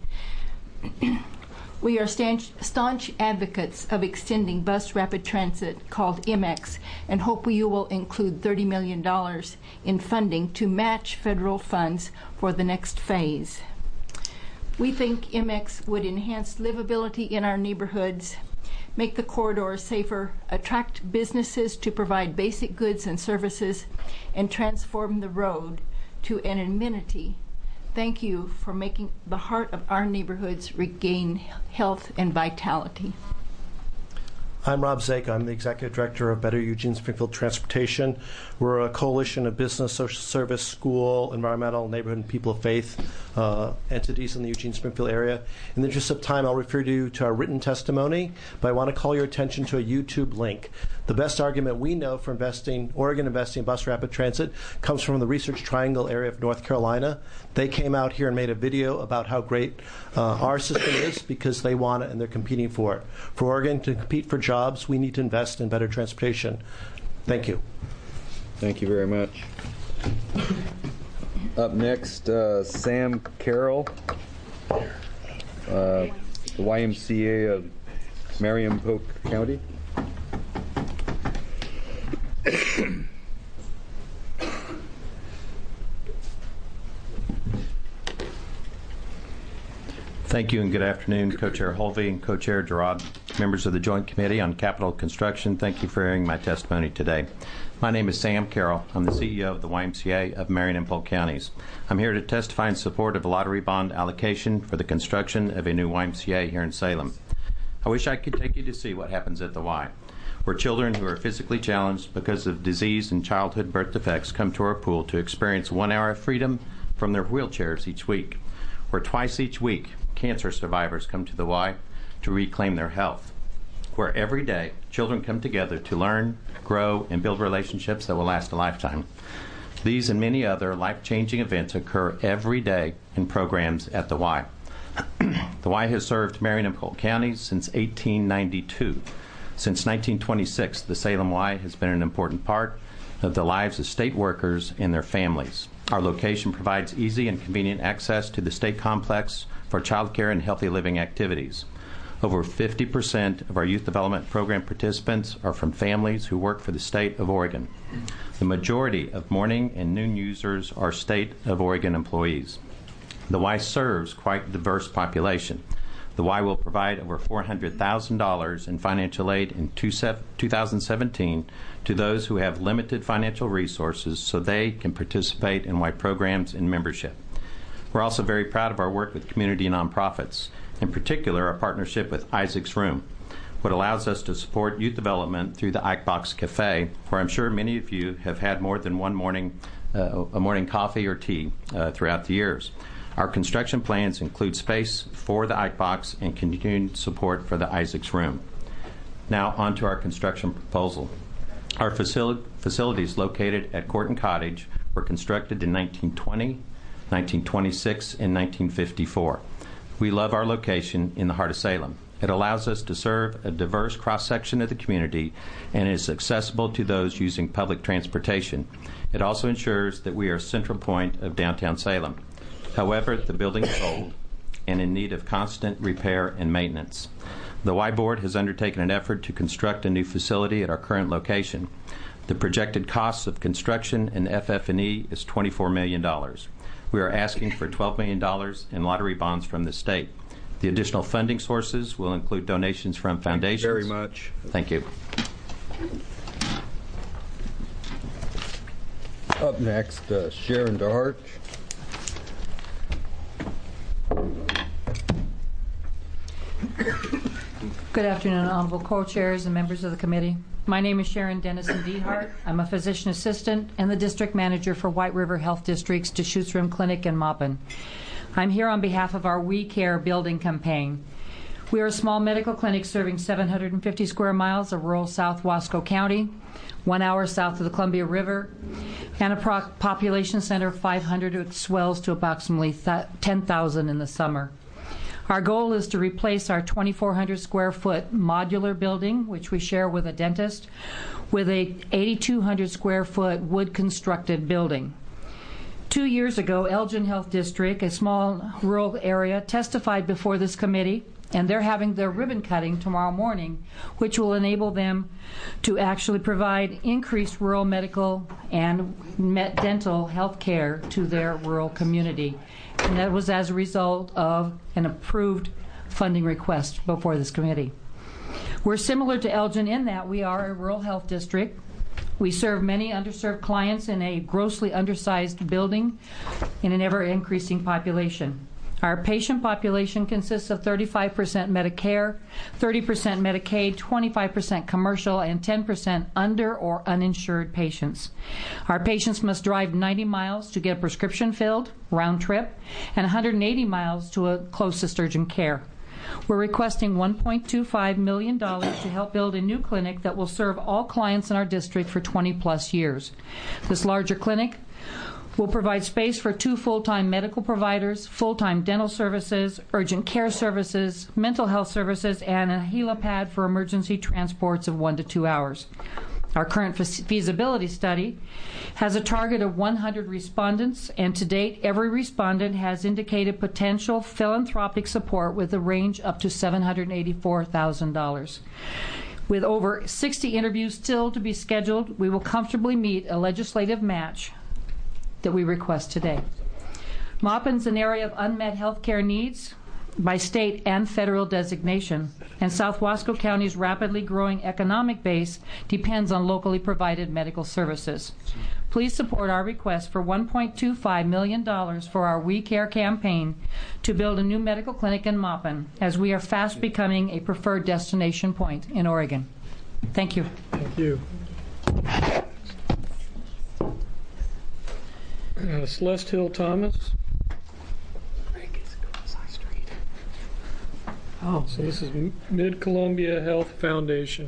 We are staunch, staunch advocates of extending bus rapid transit called M X, and hope you will include thirty million dollars in funding to match federal funds for the next phase. We think M X would enhance livability in our neighborhoods, make the corridor safer, attract businesses to provide basic goods and services, and transform the road to an amenity. Thank you for making the heart of our neighborhoods regain health and vitality. I'm Rob Zaka. I'm the Executive Director of Better Eugene Springfield Transportation. We're a coalition of business, social service, school, environmental, neighborhood, and people of faith uh, entities in the Eugene Springfield area. In the interest of time, I'll refer you to our written testimony, but I want to call your attention to a YouTube link. The best argument we know for investing, Oregon investing in bus rapid transit, comes from the Research Triangle area of North Carolina. They came out here and made a video about how great uh, our system is because they want it and they're competing for it. For Oregon to compete for jobs, we need to invest in better transportation. Thank you. Thank you very much. Up next, uh, Sam Carroll, uh, the Y M C A of Marion Polk County. Thank you and good afternoon, Co-Chair Holvey and Co-Chair Gerard, members of the Joint Committee on Capital Construction. Thank you for hearing my testimony today. My name is Sam Carroll. I'm the C E O of the Y M C A of Marion and Polk Counties. I'm here to testify in support of a lottery bond allocation for the construction of a new Y M C A here in Salem. I wish I could take you to see what happens at the Y, where children who are physically challenged because of disease and childhood birth defects come to our pool to experience one hour of freedom from their wheelchairs each week, where twice each week cancer survivors come to the Y to reclaim their health, where every day children come together to learn, grow, and build relationships that will last a lifetime. These and many other life-changing events occur every day in programs at the Y. The Y has served Marion and Polk counties since eighteen ninety-two. Since nineteen twenty-six, the Salem Y has been an important part of the lives of state workers and their families. Our location provides easy and convenient access to the state complex for child care and healthy living activities. Over fifty percent of our youth development program participants are from families who work for the state of Oregon. The majority of morning and noon users are State of Oregon employees. The Y serves quite a diverse population. The Y will provide over four hundred thousand dollars in financial aid in two thousand seventeen to those who have limited financial resources so they can participate in Y programs and membership. We're also very proud of our work with community nonprofits, in particular our partnership with Isaac's Room, what allows us to support youth development through the Ike Box Cafe, where I'm sure many of you have had more than one morning, uh, a morning coffee or tea uh, throughout the years. Our construction plans include space for the Ike Box and continued support for the Isaac's Room. Now on to our construction proposal. Our facil- facilities located at Corton Cottage were constructed in nineteen twenty, nineteen twenty-six, and nineteen fifty-four. We love our location in the heart of Salem. It allows us to serve a diverse cross-section of the community and is accessible to those using public transportation. It also ensures that we are a central point of downtown Salem. However, the building is old and in need of constant repair and maintenance. The Y Board has undertaken an effort to construct a new facility at our current location. The projected cost of construction and F F and E is twenty-four million dollars. We are asking for twelve million dollars in lottery bonds from the state. The additional funding sources will include donations from foundations. Thank you very much. Thank you. Up next, uh, Sharon DeHart. Good afternoon, honorable co-chairs and members of the committee. My name is Sharon Dennison DeHart. I'm a physician assistant and the district manager for White River Health District's Deschutes Rim Clinic in Maupin. I'm here on behalf of our We Care building campaign. We are a small medical clinic serving seven hundred fifty square miles of rural South Wasco County, one hour south of the Columbia River, and a pro- population center of five hundred, which swells to approximately th- ten thousand in the summer. Our goal is to replace our twenty-four hundred square foot modular building, which we share with a dentist, with a eighty-two hundred square foot wood constructed building. Two years ago, Elgin Health District, a small rural area, testified before this committee, and they're having their ribbon cutting tomorrow morning, which will enable them to actually provide increased rural medical and met dental health care to their rural community. And that was as a result of an approved funding request before this committee. We're similar to Elgin in that we are a rural health district. We serve many underserved clients in a grossly undersized building in an ever-increasing population. Our patient population consists of thirty-five percent Medicare, thirty percent Medicaid, twenty-five percent commercial, and ten percent under or uninsured patients. Our patients must drive ninety miles to get a prescription filled, round trip, and one hundred eighty miles to a closest urgent care. We're requesting one point two five million dollars to help build a new clinic that will serve all clients in our district for twenty plus years. This larger clinic will provide space for two full-time medical providers, full-time dental services, urgent care services, mental health services, and a helipad for emergency transports of one to two hours. Our current feasibility study has a target of one hundred respondents, and to date, every respondent has indicated potential philanthropic support with a range up to seven hundred eighty-four thousand dollars. With over sixty interviews still to be scheduled, we will comfortably meet a legislative match that we request today. Maupin's an area of unmet health care needs by state and federal designation, and South Wasco County's rapidly growing economic base depends on locally provided medical services. Please support our request for one point two five million dollars for our We Care campaign to build a new medical clinic in Maupin, as we are fast becoming a preferred destination point in Oregon. Thank you. Thank you. Uh, Celeste Hill Thomas. Oh, so this is Mid-Columbia Health Foundation.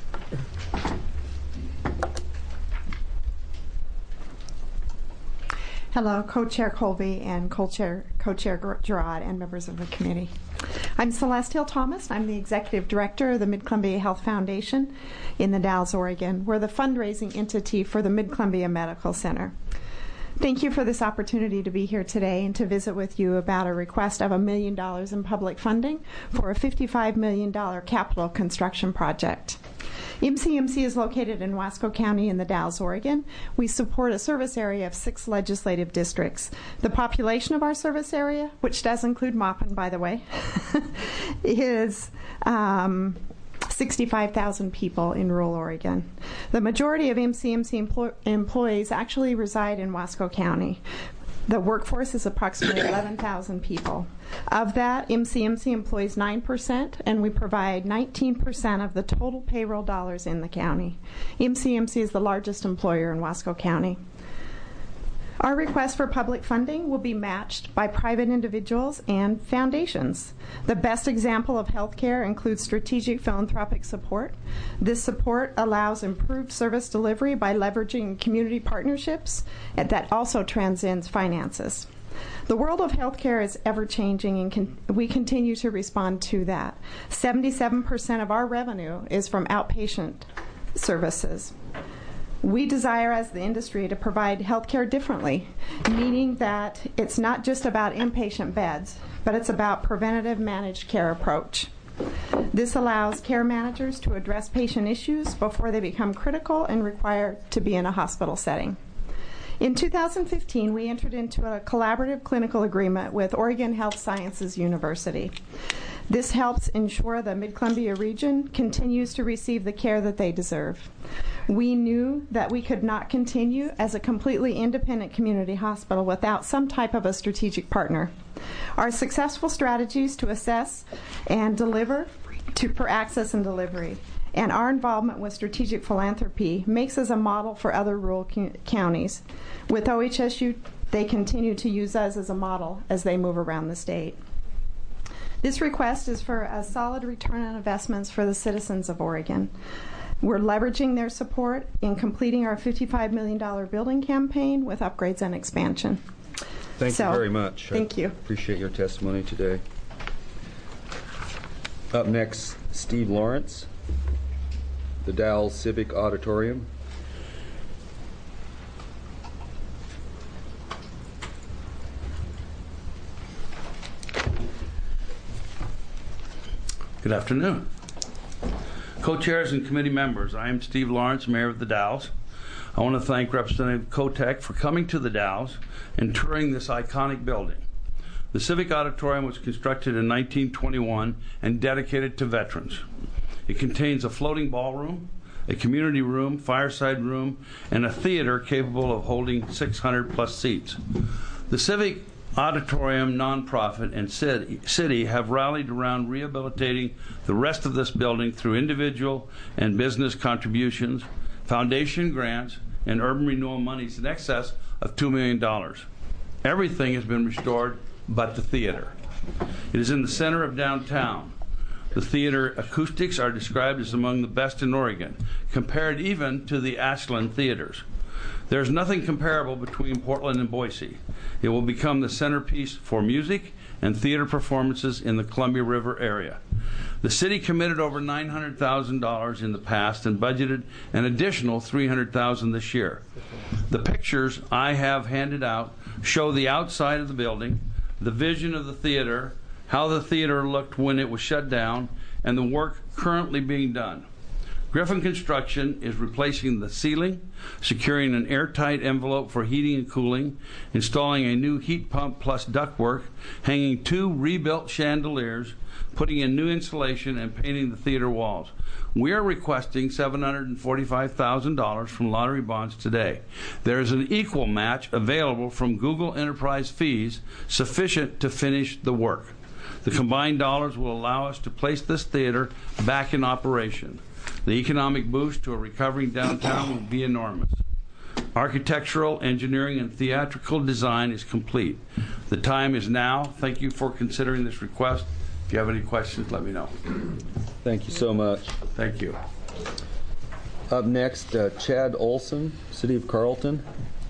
Hello, Co-Chair Colby and Co-Chair Co-Chair Gerard and members of the committee. I'm Celeste Hill Thomas. I'm the Executive Director of the Mid-Columbia Health Foundation in the Dalles, Oregon. We're the fundraising entity for the Mid-Columbia Medical Center. Thank you for this opportunity to be here today and to visit with you about a request of a million dollars in public funding for a fifty-five million dollars capital construction project. M C M C is located in Wasco County in the Dalles, Oregon. We support a service area of six legislative districts. The population of our service area, which does include Maupin, by the way, is um, sixty-five thousand people in rural Oregon. The majority of M C M C employ- employees actually reside in Wasco County. The workforce is approximately eleven thousand people. Of that, M C M C employs nine percent, and we provide nineteen percent of the total payroll dollars in the county. M C M C is the largest employer in Wasco County. Our request for public funding will be matched by private individuals and foundations. The best example of healthcare includes strategic philanthropic support. This support allows improved service delivery by leveraging community partnerships that also transcends finances. The world of healthcare is ever-changing, and con- we continue to respond to that. seventy-seven percent of our revenue is from outpatient services. We desire, as the industry, to provide healthcare differently, meaning that it's not just about inpatient beds, but it's about preventative managed care approach. This allows care managers to address patient issues before they become critical and require to be in a hospital setting. In two thousand fifteen, we entered into a collaborative clinical agreement with Oregon Health Sciences University. This helps ensure the Mid-Columbia region continues to receive the care that they deserve. We knew that we could not continue as a completely independent community hospital without some type of a strategic partner. Our successful strategies to assess and deliver to, for access and delivery, and our involvement with strategic philanthropy makes us a model for other rural co- counties. With O H S U, they continue to use us as a model as they move around the state. This request is for a solid return on investments for the citizens of Oregon. We're leveraging their support in completing our fifty-five million dollars building campaign with upgrades and expansion. Thank so, you very much. Thank I you. Appreciate your testimony today. Up next, Steve Lawrence, the Dalles Civic Auditorium. Good afternoon. Co-chairs and committee members, I am Steve Lawrence, Mayor of the Dalles. I want to thank Representative Kotek for coming to the Dalles and touring this iconic building. The Civic Auditorium was constructed in nineteen twenty-one and dedicated to veterans. It contains a floating ballroom, a community room, fireside room, and a theater capable of holding six hundred plus seats. The Civic Auditorium, nonprofit, and city have rallied around rehabilitating the rest of this building through individual and business contributions, foundation grants, and urban renewal monies in excess of two million dollars. Everything has been restored but the theater. It is in the center of downtown. The theater acoustics are described as among the best in Oregon, compared even to the Ashland theaters. There's nothing comparable between Portland and Boise. It will become the centerpiece for music and theater performances in the Columbia River area. The city committed over nine hundred thousand dollars in the past and budgeted an additional three hundred thousand dollars this year. The pictures I have handed out show the outside of the building, the vision of the theater, how the theater looked when it was shut down, and the work currently being done. Griffin Construction is replacing the ceiling, securing an airtight envelope for heating and cooling, installing a new heat pump plus ductwork, hanging two rebuilt chandeliers, putting in new insulation, and painting the theater walls. We are requesting seven hundred forty-five thousand dollars from lottery bonds today. There is an equal match available from Google Enterprise fees sufficient to finish the work. The combined dollars will allow us to place this theater back in operation. The economic boost to a recovering downtown will be enormous. Architectural, engineering, and theatrical design is complete. The time is now. Thank you for considering this request. If you have any questions, let me know. Thank you so much. Thank you. Up next, uh, Chad Olson, City of Carlton.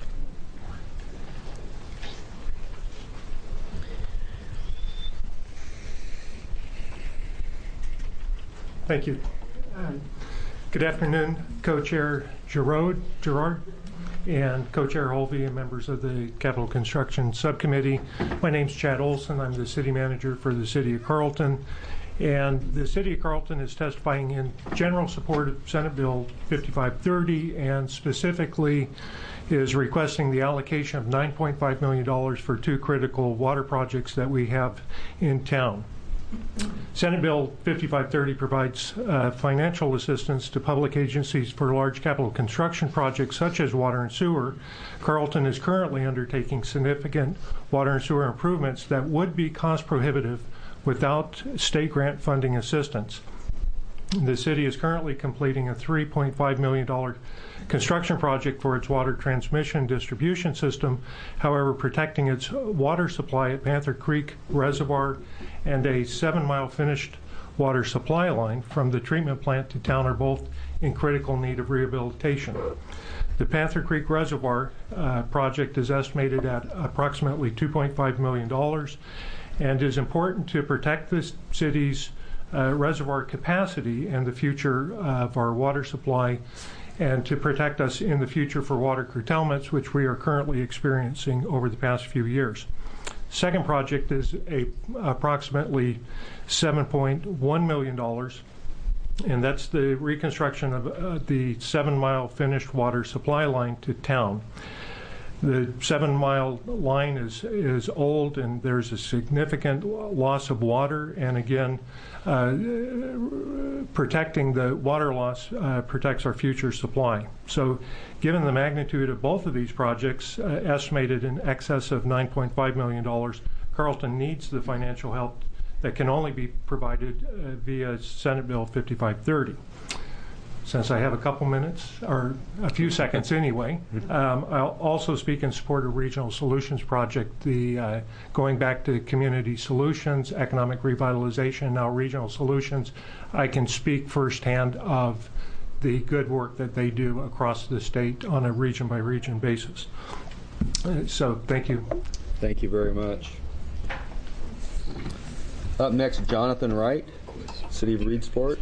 Thank you. Uh, good afternoon, Co-Chair Gerard, Gerard and Co-Chair Holvey and members of the Capital Construction Subcommittee. My name's Chad Olson. I'm the City Manager for the City of Carlton, And the City of Carlton is testifying in general support of Senate Bill fifty-five thirty, and specifically is requesting the allocation of nine point five million dollars for two critical water projects that we have in town. Senate Bill fifty-five thirty provides uh, financial assistance to public agencies for large capital construction projects such as water and sewer. Carlton is currently undertaking significant water and sewer improvements that would be cost prohibitive without state grant funding assistance. The city is currently completing a three point five million dollars construction project for its water transmission distribution system, however, protecting its water supply at Panther Creek Reservoir and a seven-mile finished water supply line from the treatment plant to town are both in critical need of rehabilitation. The Panther Creek Reservoir uh, project is estimated at approximately two point five million dollars and is important to protect the city's uh, reservoir capacity and the future of our water supply, and to protect us in the future for water curtailments, which we are currently experiencing over the past few years. Second project is a approximately seven point one million dollars, and that's the reconstruction of uh, the seven-mile finished water supply line to town. The seven-mile line is is old, and there's a significant loss of water. And again, uh, protecting the water loss uh, protects our future supply. So, given the magnitude of both of these projects, uh, estimated in excess of nine point five million dollars, Carlton needs the financial help that can only be provided uh, via Senate Bill fifty-five thirty. Since I have a couple minutes, or a few seconds anyway, um, I'll also speak in support of Regional Solutions Project, the uh, going back to community solutions, economic revitalization, now regional solutions. I can speak firsthand of the good work that they do across the state on a region by region basis. Uh, so thank you. Thank you very much. Up next, Jonathan Wright, City of Reedsport.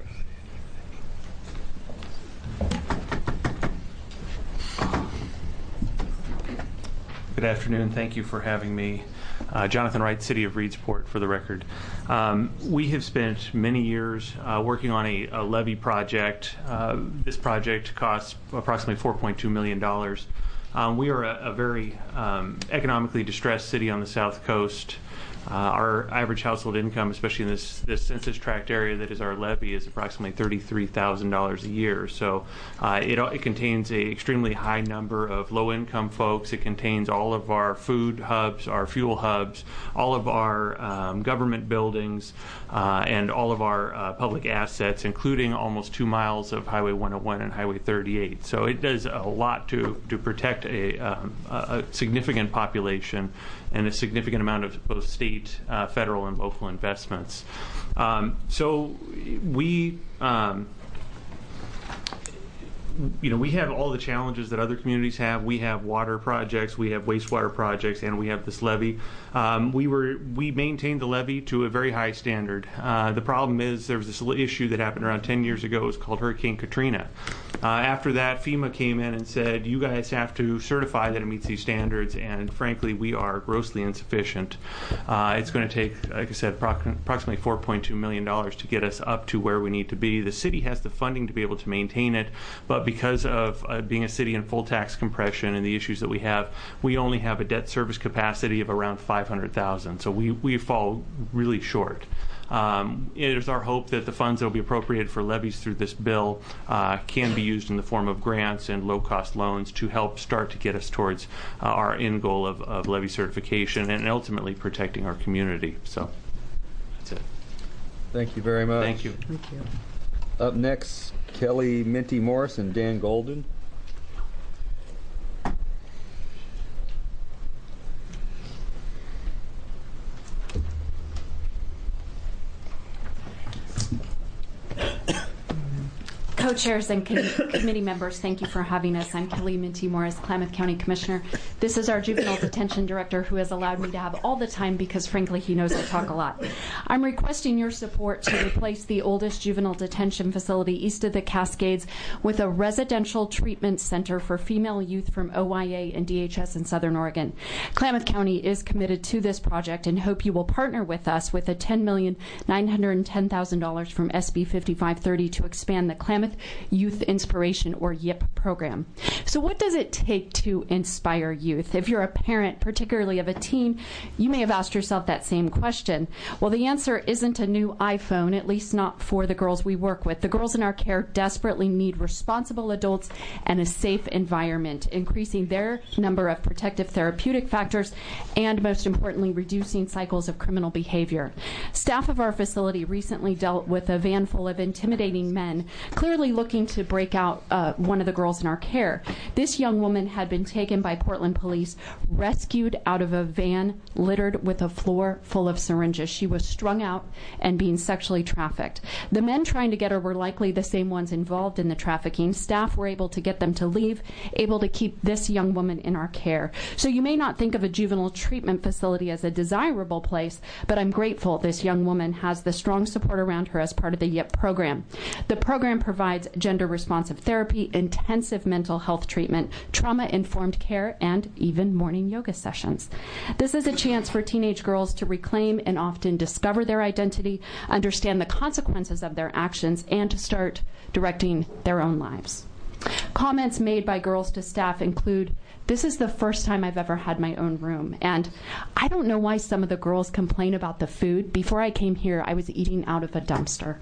Good afternoon. Thank you for having me. Uh, Jonathan Wright, City of Reedsport, for the record. Um, we have spent many years uh, working on a, a levee project. Uh, this project costs approximately four point two million dollars. Um, we are a, a very um, economically distressed city on the South Coast. Uh, our average household income, especially in this, this census tract area that is our levy, is approximately thirty-three thousand dollars a year. So uh, it, it contains an extremely high number of low-income folks. It contains all of our food hubs, our fuel hubs, all of our um, government buildings, uh, and all of our uh, public assets, including almost two miles of Highway one oh one and Highway thirty-eight. So it does a lot to, to protect a, um, a significant population and a significant amount of both state, uh, federal, and local investments. Um, so we, um, you know, we have all the challenges that other communities have. We have water projects, we have wastewater projects, and we have this levee. Um, we were we maintained the levee to a very high standard. Uh, the problem is there was this issue that happened around ten years ago. It was called Hurricane Katrina. Uh, after that, FEMA came in and said, you guys have to certify that it meets these standards, and frankly, we are grossly insufficient. Uh, it's going to take, like I said, approximately four point two million dollars to get us up to where we need to be. The city has the funding to be able to maintain it, but because of uh, being a city in full tax compression and the issues that we have, we only have a debt service capacity of around five hundred thousand dollars. So we, we fall really short. Um, it is our hope that the funds that will be appropriated for levies through this bill uh, can be used in the form of grants and low-cost loans to help start to get us towards uh, our end goal of, of levy certification and ultimately protecting our community. So that's it. Thank you very much. Thank you. Thank you. Up next, Kelly Minty Morris and Dan Golden. Co-chairs and com- committee members, thank you for having us. I'm Kelly Minty Morris, Klamath County Commissioner. This is our juvenile detention director who has allowed me to have all the time because, frankly, he knows I talk a lot. I'm requesting your support to replace the oldest juvenile detention facility east of the Cascades with a residential treatment center for female youth from O Y A and D H S in Southern Oregon. Klamath County is committed to this project and hope you will partner with us with a ten million nine hundred ten thousand dollars from S B fifty-five thirty to expand the Klamath Youth Inspiration, or YIP, program. So what does it take to inspire youth? If you're a parent, particularly of a teen, you may have asked yourself that same question. Well, the answer isn't a new iPhone, at least not for the girls we work with. The girls in our care desperately need responsible adults and a safe environment, increasing their number of protective therapeutic factors and, most importantly, reducing cycles of criminal behavior. Staff of our facility recently dealt with a van full of intimidating men, clearly looking to break out uh, one of the girls in our care. This young woman had been taken by Portland police, rescued out of a van littered with a floor full of syringes. She was strung out and being sexually trafficked. The men trying to get her were likely the same ones involved in the trafficking. Staff were able to get them to leave, able to keep this young woman in our care. So you may not think of a juvenile treatment facility as a desirable place, but I'm grateful this young woman has the strong support around her as part of the YIP program. The program provides gender-responsive therapy, intensive mental health treatment, trauma-informed care, and even morning yoga sessions. This is a chance for teenage girls to reclaim and often discover their identity, understand the consequences of their actions, and to start directing their own lives. Comments made by girls to staff include, "This is the first time I've ever had my own room," and "I don't know why some of the girls complain about the food. Before I came here, I was eating out of a dumpster."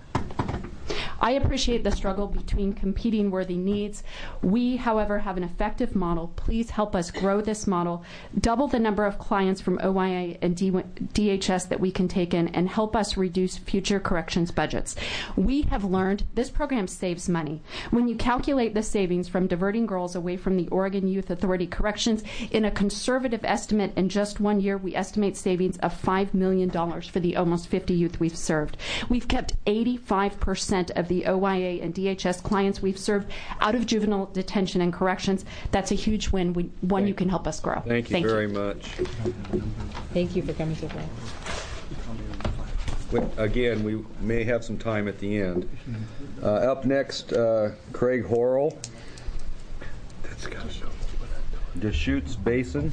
I appreciate the struggle between competing worthy needs. We, however, have an effective model. Please help us grow this model, double the number of clients from O Y A and D H S that we can take in, and help us reduce future corrections budgets. We have learned this program saves money. When you calculate the savings from diverting girls away from the Oregon Youth Authority corrections, in a conservative estimate, in just one year, we estimate savings of five million dollars for the almost fifty youth we've served. We've kept eighty-five percent of the O Y A and D H S clients we've served out of juvenile detention and corrections. That's a huge win, we, one you can help us grow. Thank you Thank very you. much. Thank you for coming so far. Well, again, we may have some time at the end. Uh, up next, uh, Craig Horrell, Deschutes Basin.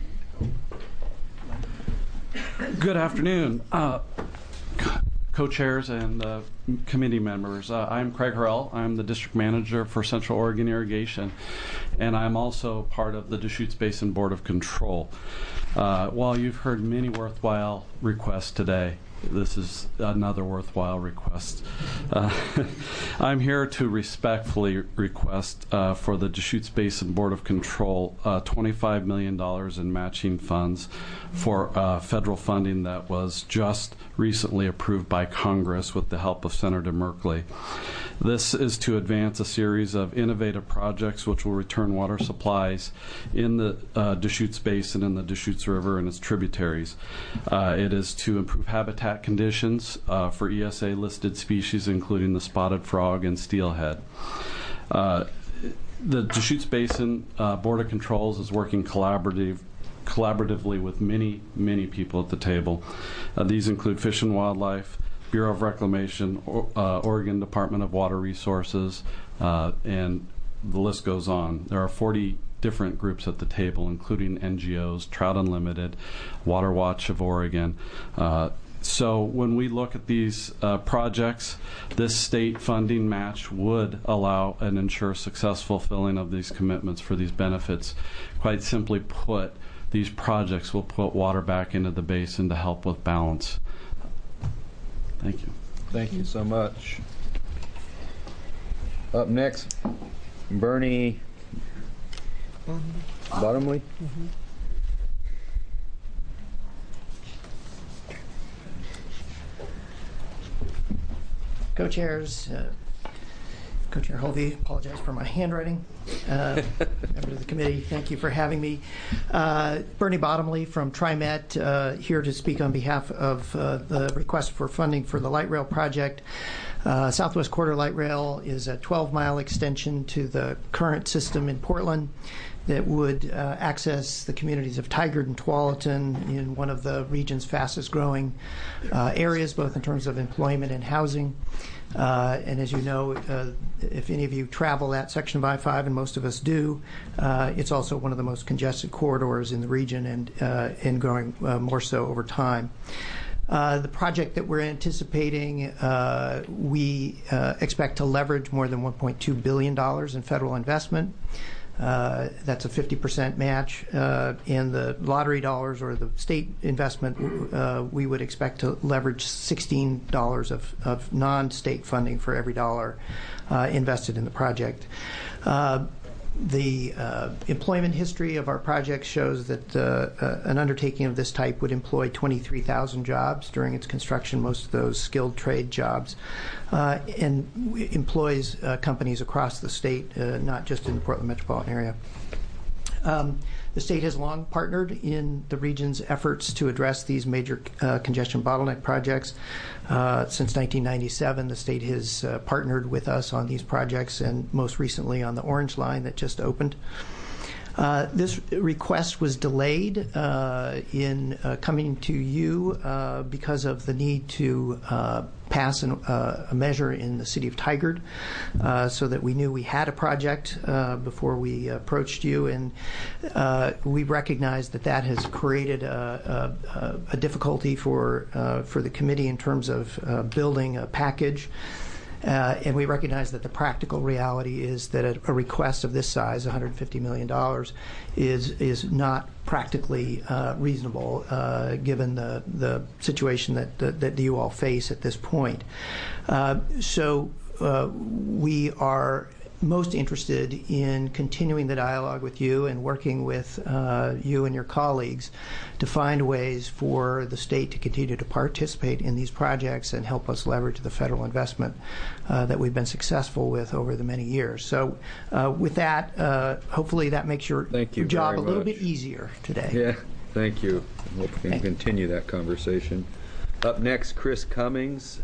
Good afternoon, uh, co-chairs and uh, committee members. Uh, I'm Craig Horrell. I'm the district manager for Central Oregon Irrigation, and I'm also part of the Deschutes Basin Board of Control. Uh, while you've heard many worthwhile requests today, this is another worthwhile request. Uh, I'm here to respectfully request uh, for the Deschutes Basin Board of Control uh, twenty-five million dollars in matching funds for uh, federal funding that was just recently approved by Congress with the help of Senator Merkley. This is to advance a series of innovative projects which will return water supplies in the uh, Deschutes Basin and the Deschutes River and its tributaries. Uh, it is to improve habitat conditions uh, for E S A-listed species, including the spotted frog and steelhead. Uh, the Deschutes Basin uh, Board of Controls is working collaborative collaboratively with many, many people at the table. Uh, these include Fish and Wildlife, Bureau of Reclamation, or, uh, Oregon Department of Water Resources, uh, and the list goes on. There are forty different groups at the table, including N G Os, Trout Unlimited, Water Watch of Oregon. Uh, so when we look at these uh, projects, this state funding match would allow and ensure successful filling of these commitments for these benefits. Quite simply put, these projects will put water back into the basin to help with balance. Thank you. Thank you so much. Up next, Bernie Bottomley. Mm-hmm. Co-chairs, uh, Co-chair Hovey, apologize for my handwriting. uh, members of the committee. Thank you for having me. Uh, Bernie Bottomley from TriMet, uh, here to speak on behalf of uh, the request for funding for the light rail project. Uh, Southwest Corridor Light Rail is a twelve mile extension to the current system in Portland that would uh, access the communities of Tigard and Tualatin in one of the region's fastest growing uh, areas, both in terms of employment and housing. Uh, and as you know, uh, if any of you travel that section of I five, and most of us do, uh, it's also one of the most congested corridors in the region, and, uh, and growing uh, more so over time. Uh, the project that we're anticipating, uh, we uh, expect to leverage more than one point two billion dollars in federal investment. Uh, that's a fifty percent match. Uh, and the lottery dollars, or the state investment, uh, we would expect to leverage sixteen dollars of, of non-state funding for every dollar uh, invested in the project. Uh, The uh, employment history of our project shows that uh, uh, an undertaking of this type would employ twenty-three thousand jobs during its construction, most of those skilled trade jobs, uh, and employs uh, companies across the state, uh, not just in the Portland metropolitan area. Um, the state has long partnered in the region's efforts to address these major uh, congestion bottleneck projects. Uh, since nineteen ninety-seven, the state has uh, partnered with us on these projects, and most recently on the Orange Line that just opened. Uh, this request was delayed uh, in uh, coming to you uh, because of the need to uh, pass an, uh, a measure in the city of Tigard, uh, so that we knew we had a project uh, before we approached you, and uh, we recognize that that has created a, a, a difficulty for uh, for the committee in terms of uh, building a package. Uh, and we recognize that the practical reality is that a, a request of this size, one hundred fifty million dollars, is is not practically uh, reasonable uh, given the the situation that, that that you all face at this point. Uh, so uh, we are most interested in continuing the dialogue with you and working with uh, you and your colleagues to find ways for the state to continue to participate in these projects and help us leverage the federal investment uh, that we've been successful with over the many years. So uh, with that, uh, hopefully that makes your, thank you your job very a little much. bit easier today. Yeah, thank you. I hope we can continue that conversation. Up next, Chris Cummings,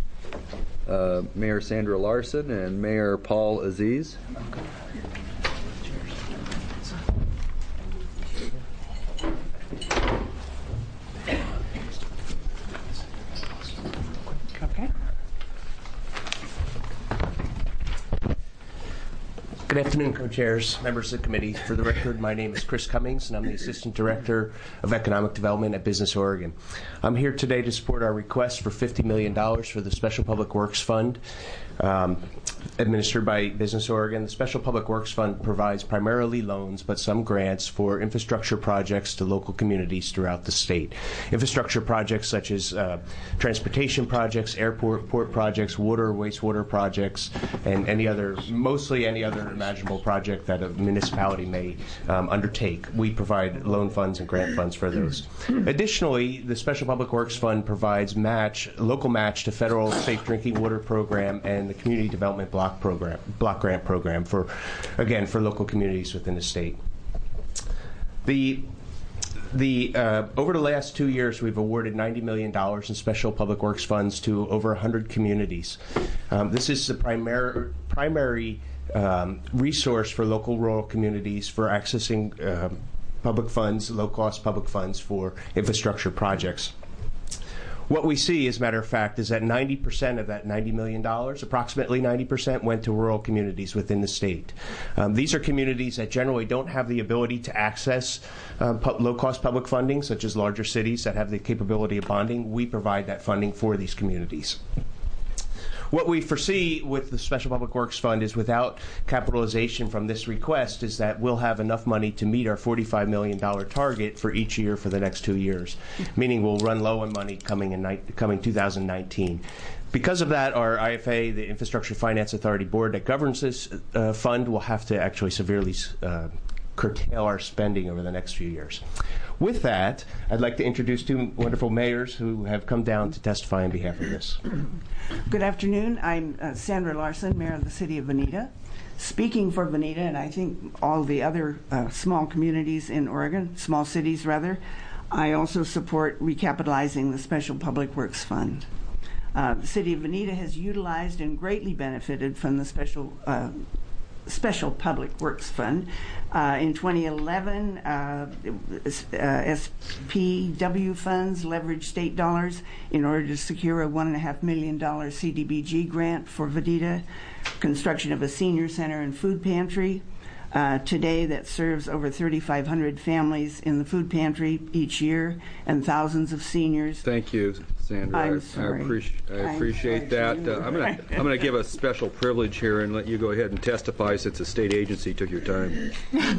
Uh, Mayor Sandra Larson, and Mayor Paul Aziz. Okay. Good afternoon, co-chairs, members of the committee. For the record, my name is Chris Cummings, and I'm the Assistant Director of Economic Development at Business Oregon. I'm here today to support our request for fifty million dollars for the Special Public Works Fund, um, administered by Business Oregon. The Special Public Works Fund provides primarily loans, but some grants for infrastructure projects to local communities throughout the state. Infrastructure projects such as uh, transportation projects, airport port projects, water, wastewater projects, and any other, mostly any other imaginable project that a municipality may um, undertake. We provide loan funds and grant funds for those. Additionally, the Special Public Works Fund provides match, local match to federal safe drinking water program and the community development block program, block grant program for, again, for local communities within the state. The The, uh, over the last two years, we've awarded ninety million dollars in special public works funds to over one hundred communities. Um, this is the primary, primary um, resource for local rural communities for accessing uh, public funds, low-cost public funds for infrastructure projects. What we see, as a matter of fact, is that ninety percent of that ninety million dollars, approximately ninety percent, went to rural communities within the state. Um, these are communities that generally don't have the ability to access uh, pu- low-cost public funding, such as larger cities that have the capability of bonding. We provide that funding for these communities. What we foresee with the Special Public Works Fund is, without capitalization from this request, is that we'll have enough money to meet our forty-five million dollars target for each year for the next two years, meaning we'll run low on money coming in ni- coming two thousand nineteen. Because of that, our I F A, the Infrastructure Finance Authority Board that governs this uh, fund, will have to actually severely uh, curtail our spending over the next few years. With that, I'd like to introduce two wonderful mayors who have come down to testify on behalf of this. Good afternoon. I'm uh, Sandra Larson, Mayor of the City of Bonita. speaking for Veneta, and I think all the other uh, small communities in Oregon, small cities rather, I also support recapitalizing the Special Public Works Fund. Uh, the City of Veneta has utilized and greatly benefited from the Special uh, Special Public Works Fund. Uh, in twenty eleven, uh, uh, S P W funds leveraged state dollars in order to secure a one point five million dollars C D B G grant for Veneta, construction of a senior center and food pantry. Uh, today, that serves over thirty-five hundred families in the food pantry each year and thousands of seniors. Thank you, Sandra. I'm I, sorry. I, appreci- I I'm appreciate sorry that. to Uh, I'm going to I'm going to give a special privilege here and let you go ahead and testify since a state agency took your time.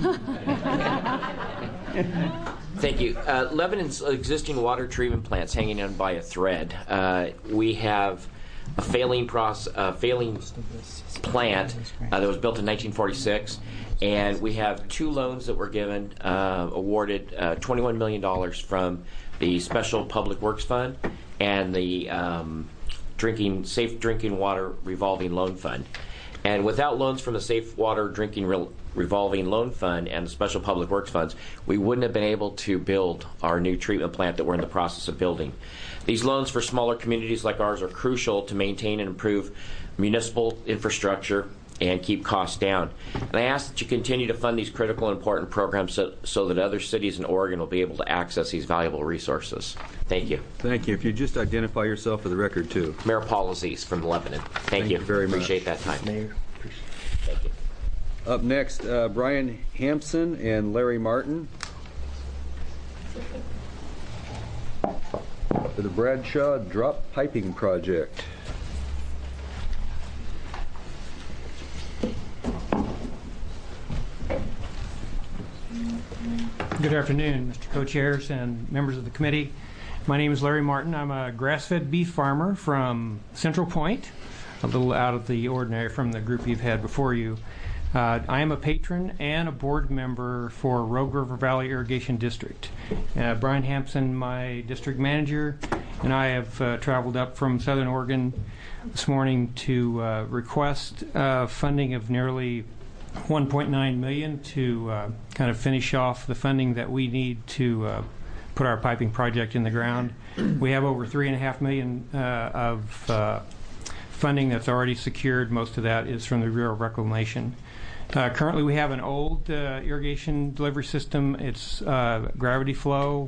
Thank you. Uh, Lebanon's existing water treatment plant's hanging on by a thread. Uh, we have a failing process, uh, failing plant uh, that was built in nineteen forty-six, and we have two loans that were given, uh, awarded uh, twenty-one million dollars from the Special Public Works Fund and the um, drinking Safe Drinking Water Revolving Loan Fund. And without loans from the Safe Water Drinking Re- Revolving Loan Fund and the Special Public Works Funds, we wouldn't have been able to build our new treatment plant that we're in the process of building. These loans for smaller communities like ours are crucial to maintain and improve municipal infrastructure and keep costs down. And I ask that you continue to fund these critical and important programs so, so that other cities in Oregon will be able to access these valuable resources. Thank you. Thank you. If you just identify yourself for the record, too. Mayor Paul Aziz from Lebanon. Thank, Thank you. you very much. Appreciate that time. Mayor, thank you. Up next, uh, Brian Hampson and Larry Martin for the Bradshaw Drop Piping Project. Good afternoon, Mister Co-Chairs and members of the committee. My name is Larry Martin. I'm a grass-fed beef farmer from Central Point, a little out of the ordinary from the group you've had before you. Uh, I am a patron and a board member for Rogue River Valley Irrigation District. Uh, Brian Hampson, my district manager, and I have uh, traveled up from Southern Oregon this morning to uh, request uh, funding of nearly one point nine million dollars to uh, kind of finish off the funding that we need to uh, put our piping project in the ground. We have over three and a half million uh, of uh, funding that's already secured. Most of that is from the Bureau of Reclamation. Uh, currently, we have an old uh, irrigation delivery system. It's uh, gravity flow.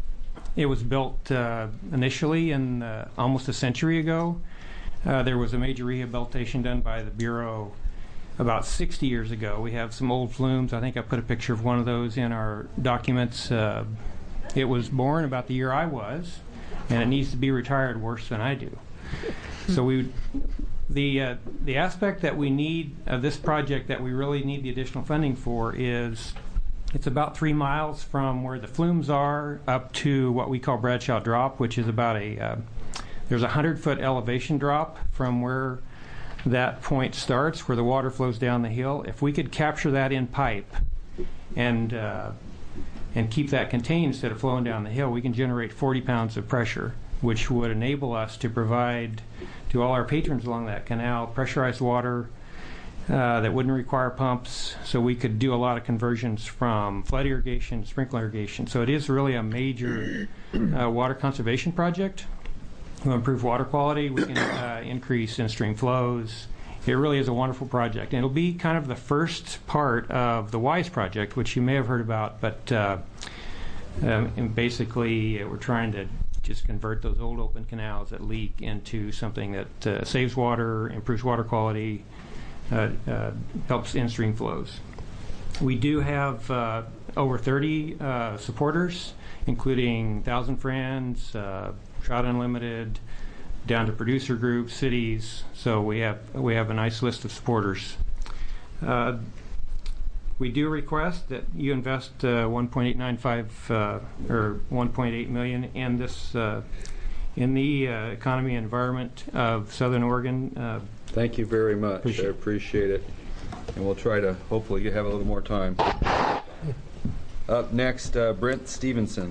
It was built uh, initially in uh, almost a century ago. Uh, there was a major rehabilitation done by the Bureau about sixty years ago. We have some old flumes. I think I put a picture of one of those in our documents. Uh, it was born about the year I was, and it needs to be retired worse than I do. So we, the uh, the aspect that we need of this project that we really need the additional funding for is it's about three miles from where the flumes are up to what we call Bradshaw Drop, which is about a uh, there's a hundred foot elevation drop from where that point starts, where the water flows down the hill. If we could capture that in pipe and uh, and keep that contained instead of flowing down the hill, we can generate forty pounds of pressure, which would enable us to provide to all our patrons along that canal pressurized water uh, that wouldn't require pumps, so we could do a lot of conversions from flood irrigation to sprinkler irrigation. So it is really a major uh, water conservation project. We'll improve water quality, we can uh, increase in-stream flows. It really is a wonderful project. And it'll be kind of the first part of the WISE project, which you may have heard about, but uh, um, and basically uh, we're trying to just convert those old open canals that leak into something that uh, saves water, improves water quality, uh, uh, helps in-stream flows. We do have uh, over thirty uh, supporters, including Thousand Friends, uh, Trout Unlimited, down to producer groups, cities. So we have we have a nice list of supporters. Uh, we do request that you invest uh, one point eight nine five uh, or one point eight million in this uh, in the uh, economy and environment of Southern Oregon. Uh, Thank you very much. Appreciate I appreciate it, and we'll try to hopefully have a little more time. Up next, uh, Brent Stevenson.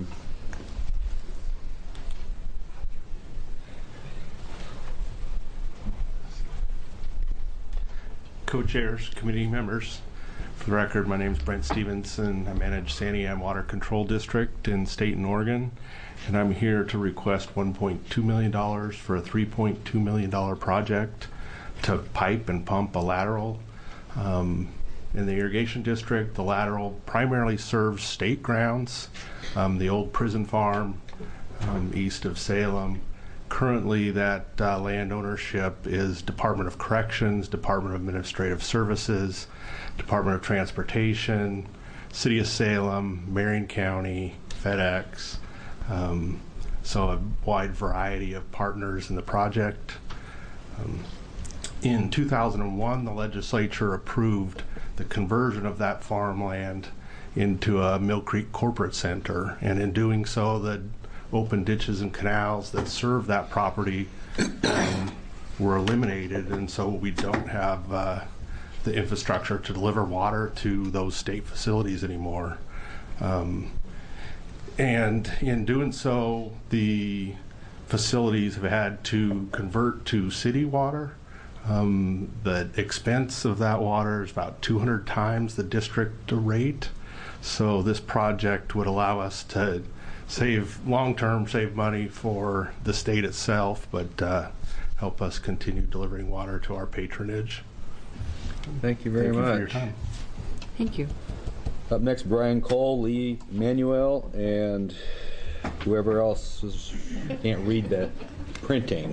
co-chairs, committee members. For the record, my name is Brent Stevenson. I manage Santiam Water Control District in Staten, Oregon, and I'm here to request one point two million dollars for a three point two million dollars project to pipe and pump a lateral um, in the irrigation district. The lateral primarily serves state grounds, um, the old prison farm um, east of Salem. Currently, that uh, land ownership is Department of Corrections, Department of Administrative Services, Department of Transportation, City of Salem, Marion County, FedEx, um, so a wide variety of partners in the project. Um, in two thousand one, the legislature approved the conversion of that farmland into a Mill Creek Corporate Center, and in doing so, the open ditches and canals that serve that property um, were eliminated, and so we don't have uh, the infrastructure to deliver water to those state facilities anymore. Um, and in doing so, the facilities have had to convert to city water. Um, the expense of that water is about two hundred times the district rate. So this project would allow us to save long-term, save money for the state itself, but uh, help us continue delivering water to our patronage. Thank you very Thank you much. for your time. Thank you. Up next, Brian Cole, Lee Manuel, and whoever else is, can't read that printing.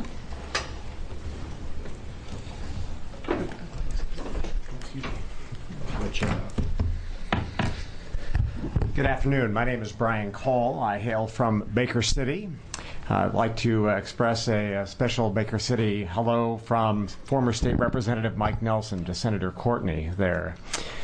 Good afternoon. My name is Brian Cole. I hail from Baker City. Uh, I'd like to uh, express a, a special Baker City hello from former State Representative Mike Nelson to Senator Courtney there.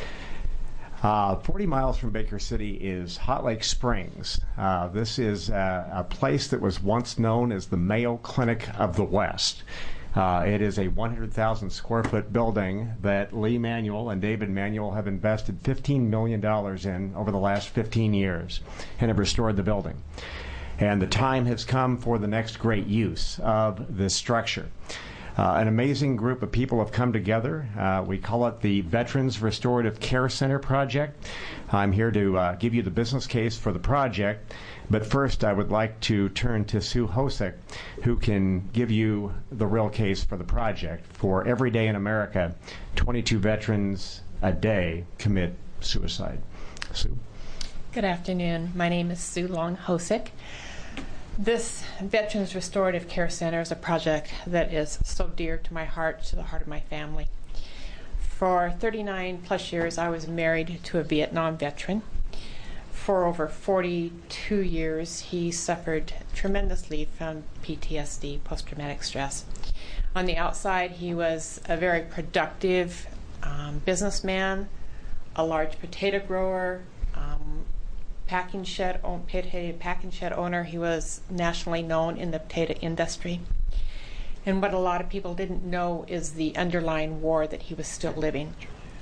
Uh, forty miles from Baker City is Hot Lake Springs. Uh, this is uh, a place that was once known as the Mayo Clinic of the West. Uh, it is a one hundred thousand square foot building that Lee Manuel and David Manuel have invested fifteen million dollars in over the last fifteen years and have restored the building. And the time has come for the next great use of this structure. Uh, an amazing group of people have come together. Uh, we call it the Veterans Restorative Care Center Project. I'm here to uh, give you the business case for the project, but first I would like to turn to Sue Hosek, who can give you the real case for the project. For every day in America, twenty-two veterans a day commit suicide. Sue. Good afternoon. My name is Sue Long Hosek. This Veterans Restorative Care Center is a project that is so dear to my heart, to the heart of my family. For thirty-nine plus years, I was married to a Vietnam veteran. For over forty-two years, he suffered tremendously from P T S D, post-traumatic stress. On the outside, he was a very productive um, businessman, a large potato grower, um, packing shed, own, potato packing shed owner. He was nationally known in the potato industry. And what a lot of people didn't know is the underlying war that he was still living.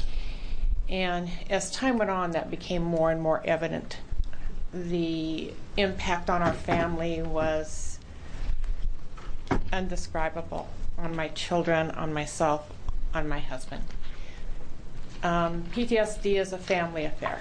And as time went on, that became more and more evident. The impact on our family was undescribable, on my children, on myself, on my husband. Um, P T S D is a family affair.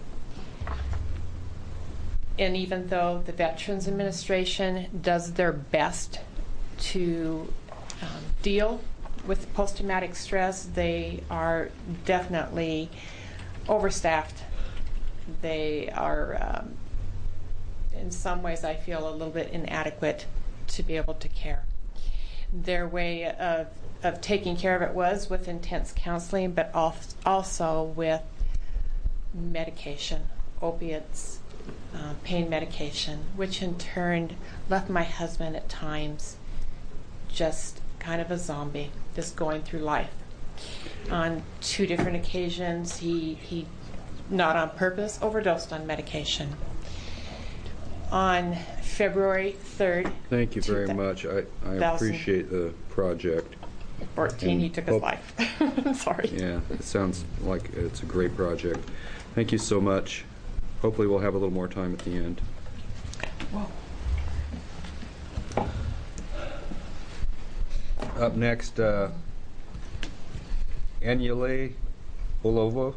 And even though the Veterans Administration does their best to um, deal with post-traumatic stress, they are definitely overstaffed. They are, um, in some ways, I feel a little bit inadequate to be able to care. Their way of, of taking care of it was with intense counseling, but also with medication, opiates, uh, pain medication, which in turn left my husband at times just kind of a zombie, just going through life. On two different occasions, he, he not on purpose, overdosed on medication. On February third, Thank you very much. I, I appreciate the project. fourteen, And he took his hope- life. Sorry. Yeah, it sounds like it's a great project. Thank you so much. Hopefully we'll have a little more time at the end. Whoa. Up next, uh, Anjali Olova.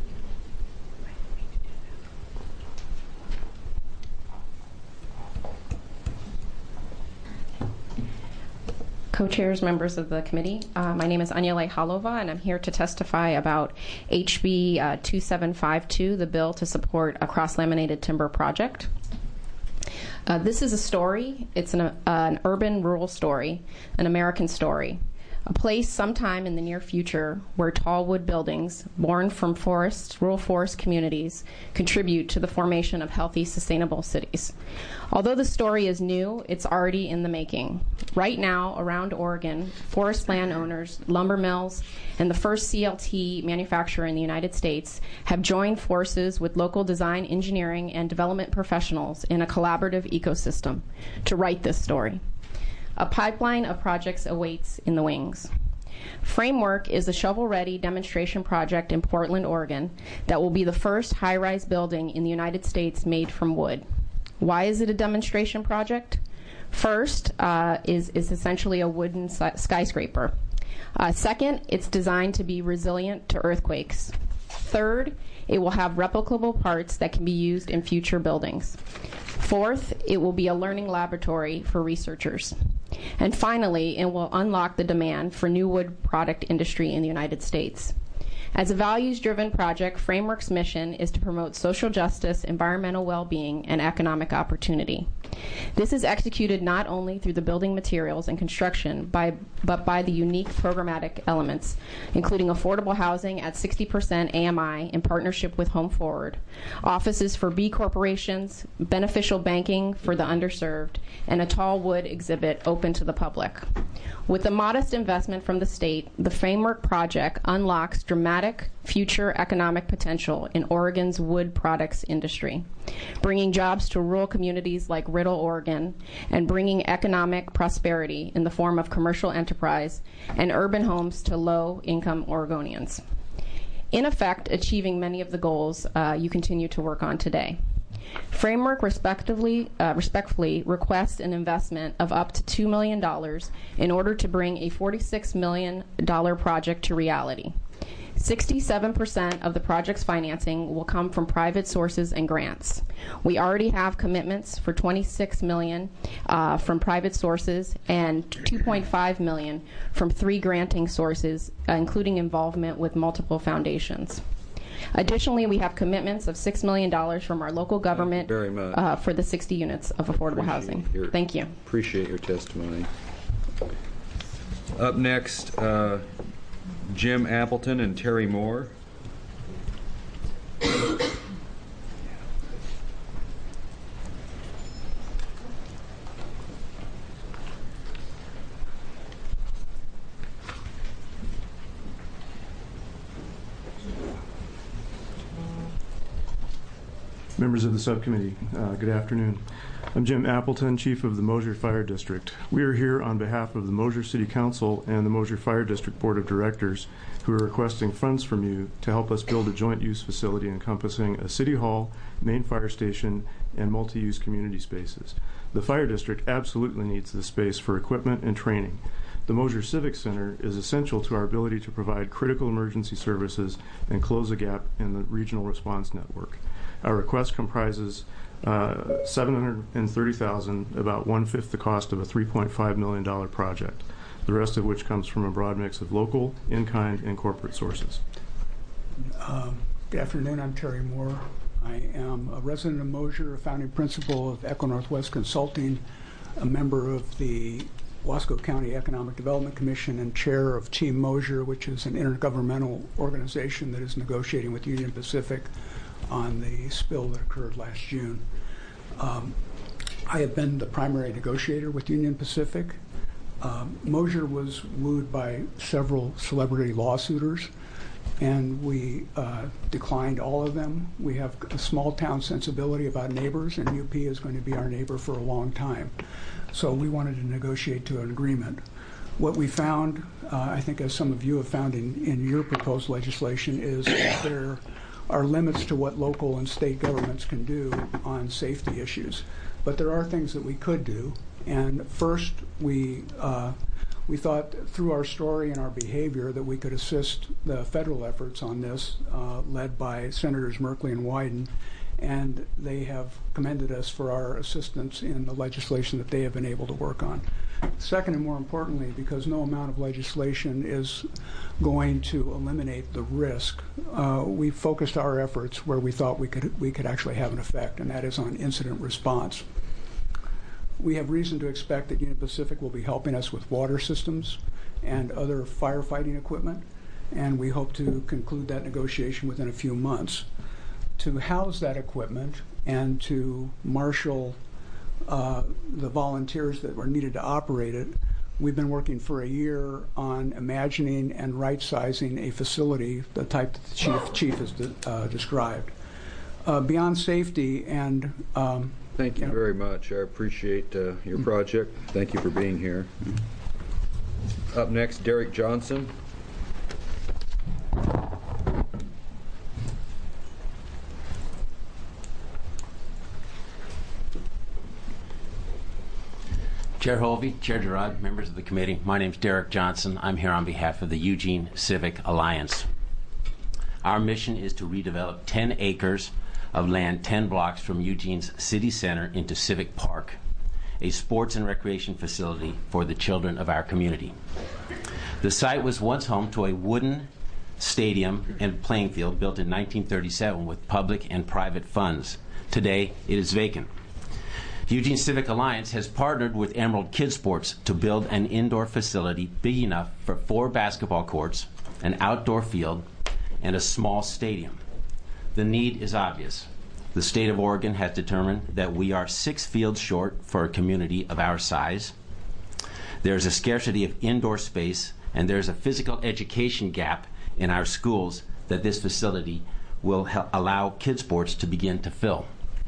Co-chairs, members of the committee. Uh, my name is Anjali Halova, and I'm here to testify about H B uh, two seven five two, the bill to support a cross-laminated timber project. Uh, this is a story. It's an, uh, an urban rural story, an American story. A place sometime in the near future where tall wood buildings, born from forests, rural forest communities, contribute to the formation of healthy, sustainable cities. Although the story is new, it's already in the making. Right now, around Oregon, forest landowners, lumber mills, and the first C L T manufacturer in the United States have joined forces with local design, engineering, and development professionals in a collaborative ecosystem to write this story. A pipeline of projects awaits in the wings. Framework is a shovel-ready demonstration project in Portland, Oregon that will be the first high-rise building in the United States made from wood. Why is it a demonstration project? First uh, is, is essentially a wooden skyscraper. Uh, second, it's designed to be resilient to earthquakes. Third, it will have replicable parts that can be used in future buildings. Fourth, it will be a learning laboratory for researchers. And finally, it will unlock the demand for new wood product industry in the United States. As a values-driven project, Framework's mission is to promote social justice, environmental well-being, and economic opportunity. This is executed not only through the building materials and construction, by, but by the unique programmatic elements, including affordable housing at sixty percent A M I in partnership with Home Forward, offices for B corporations, beneficial banking for the underserved, and a tall wood exhibit open to the public. With a modest investment from the state, the Framework project unlocks dramatic future economic potential in Oregon's wood products industry, bringing jobs to rural communities like Riddle, Oregon, and bringing economic prosperity in the form of commercial enterprise and urban homes to low-income Oregonians. In effect, achieving many of the goals uh, you continue to work on today. Framework respectively, uh, respectfully requests an investment of up to two million dollars in order to bring a forty-six million dollars project to reality. sixty-seven percent of the project's financing will come from private sources and grants. We already have commitments for twenty-six million dollars uh, from private sources and two point five million dollars from three granting sources, uh, including involvement with multiple foundations. Additionally, we have commitments of six million dollars from our local government very much. Uh, for the sixty units of affordable housing. Your, Thank you. Appreciate your testimony. Up next, uh, Jim Appleton and Terry Moore. Members of the subcommittee, uh, good afternoon. I'm Jim Appleton, Chief of the Mosier Fire District. We are here on behalf of the Mosier City Council and the Mosier Fire District Board of Directors, who are requesting funds from you to help us build a joint use facility encompassing a city hall, main fire station, and multi-use community spaces. The fire district absolutely needs this space for equipment and training. The Mosier Civic Center is essential to our ability to provide critical emergency services and close a gap in the regional response network. Our request comprises uh, seven hundred thirty thousand dollars, about one-fifth the cost of a three point five million dollars project, the rest of which comes from a broad mix of local, in-kind, and corporate sources. Um, good afternoon, I'm Terry Moore. I am a resident of Mosier, a founding principal of Echo Northwest Consulting, a member of the Wasco County Economic Development Commission, and chair of Team Mosier, which is an intergovernmental organization that is negotiating with Union Pacific on the spill that occurred last June. Um, I have been the primary negotiator with Union Pacific. Um, Mosier was wooed by several celebrity lawsuiters, and we uh, declined all of them. We have a small town sensibility about neighbors, and U P is going to be our neighbor for a long time. So we wanted to negotiate to an agreement. What we found, uh, I think as some of you have found in, in your proposed legislation, is that there are limits to what local and state governments can do on safety issues. But there are things that we could do. And first, we uh, we thought through our story and our behavior that we could assist the federal efforts on this, uh, led by Senators Merkley and Wyden, and they have commended us for our assistance in the legislation that they have been able to work on. Second, and more importantly, because no amount of legislation is going to eliminate the risk, uh, we focused our efforts where we thought we could we could actually have an effect, and that is on incident response. We have reason to expect that Union Pacific will be helping us with water systems and other firefighting equipment, and we hope to conclude that negotiation within a few months. To house that equipment and to marshal uh, the volunteers that were needed to operate it, we've been working for a year on imagining and right-sizing a facility, the type that the chief, chief has de uh, described. Uh, beyond safety and um, Thank you, you know, very much. I appreciate uh, your project. Thank you for being here. Up next, Derek Johnson. Chair Holvey, Chair Gerard, members of the committee, my name is Derek Johnson. I'm here on behalf of the Eugene Civic Alliance. Our mission is to redevelop ten acres of land ten blocks from Eugene's city center into Civic Park, a sports and recreation facility for the children of our community. The site was once home to a wooden stadium and playing field built in nineteen thirty-seven with public and private funds. Today, it is vacant. Eugene Civic Alliance has partnered with Emerald Kid Sports to build an indoor facility big enough for four basketball courts, an outdoor field, and a small stadium. The need is obvious. The state of Oregon has determined that we are six fields short for a community of our size. There's a scarcity of indoor space, and there's a physical education gap in our schools that this facility will allow Kid Sports to begin to fill.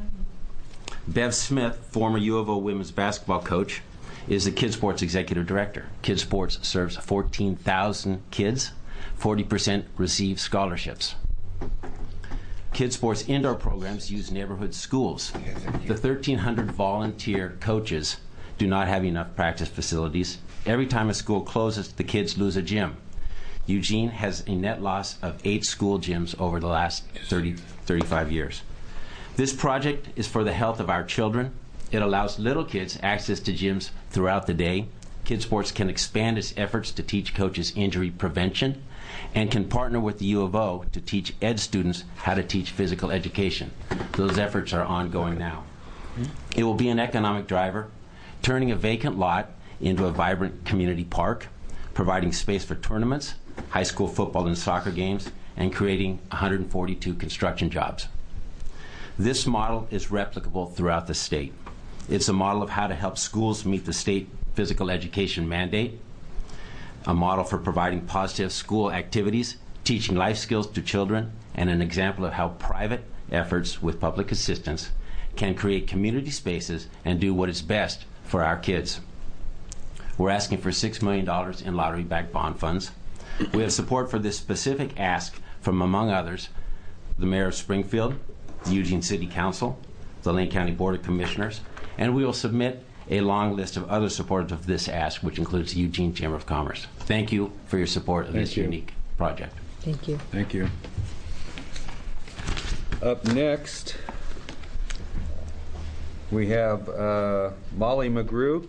Bev Smith, former U of O women's basketball coach, is the Kid Sports Executive Director. Kid Sports serves fourteen thousand kids. forty percent receive scholarships. Kid Sports indoor programs use neighborhood schools. The thirteen hundred volunteer coaches do not have enough practice facilities. Every time a school closes, the kids lose a gym. Eugene has a net loss of eight school gyms over the last thirty, thirty-five years. This project is for the health of our children. It allows little kids access to gyms throughout the day. Kid Sports can expand its efforts to teach coaches injury prevention and can partner with the U of O to teach ed students how to teach physical education. Those efforts are ongoing now. It will be an economic driver, turning a vacant lot into a vibrant community park, providing space for tournaments, high school football and soccer games, and creating one hundred forty-two construction jobs. This model is replicable throughout the state. It's a model of how to help schools meet the state physical education mandate, a model for providing positive school activities, teaching life skills to children, and an example of how private efforts with public assistance can create community spaces and do what is best for our kids. We're asking for six million dollars in lottery-backed bond funds. We have support for this specific ask from, among others, the Mayor of Springfield, the Eugene City Council, the Lane County Board of Commissioners, and we will submit a long list of other supporters of this ask, which includes the Eugene Chamber of Commerce. Thank you for your support of Thank this you. unique project. Thank you. Thank you. Up next, we have uh, Molly McGrew.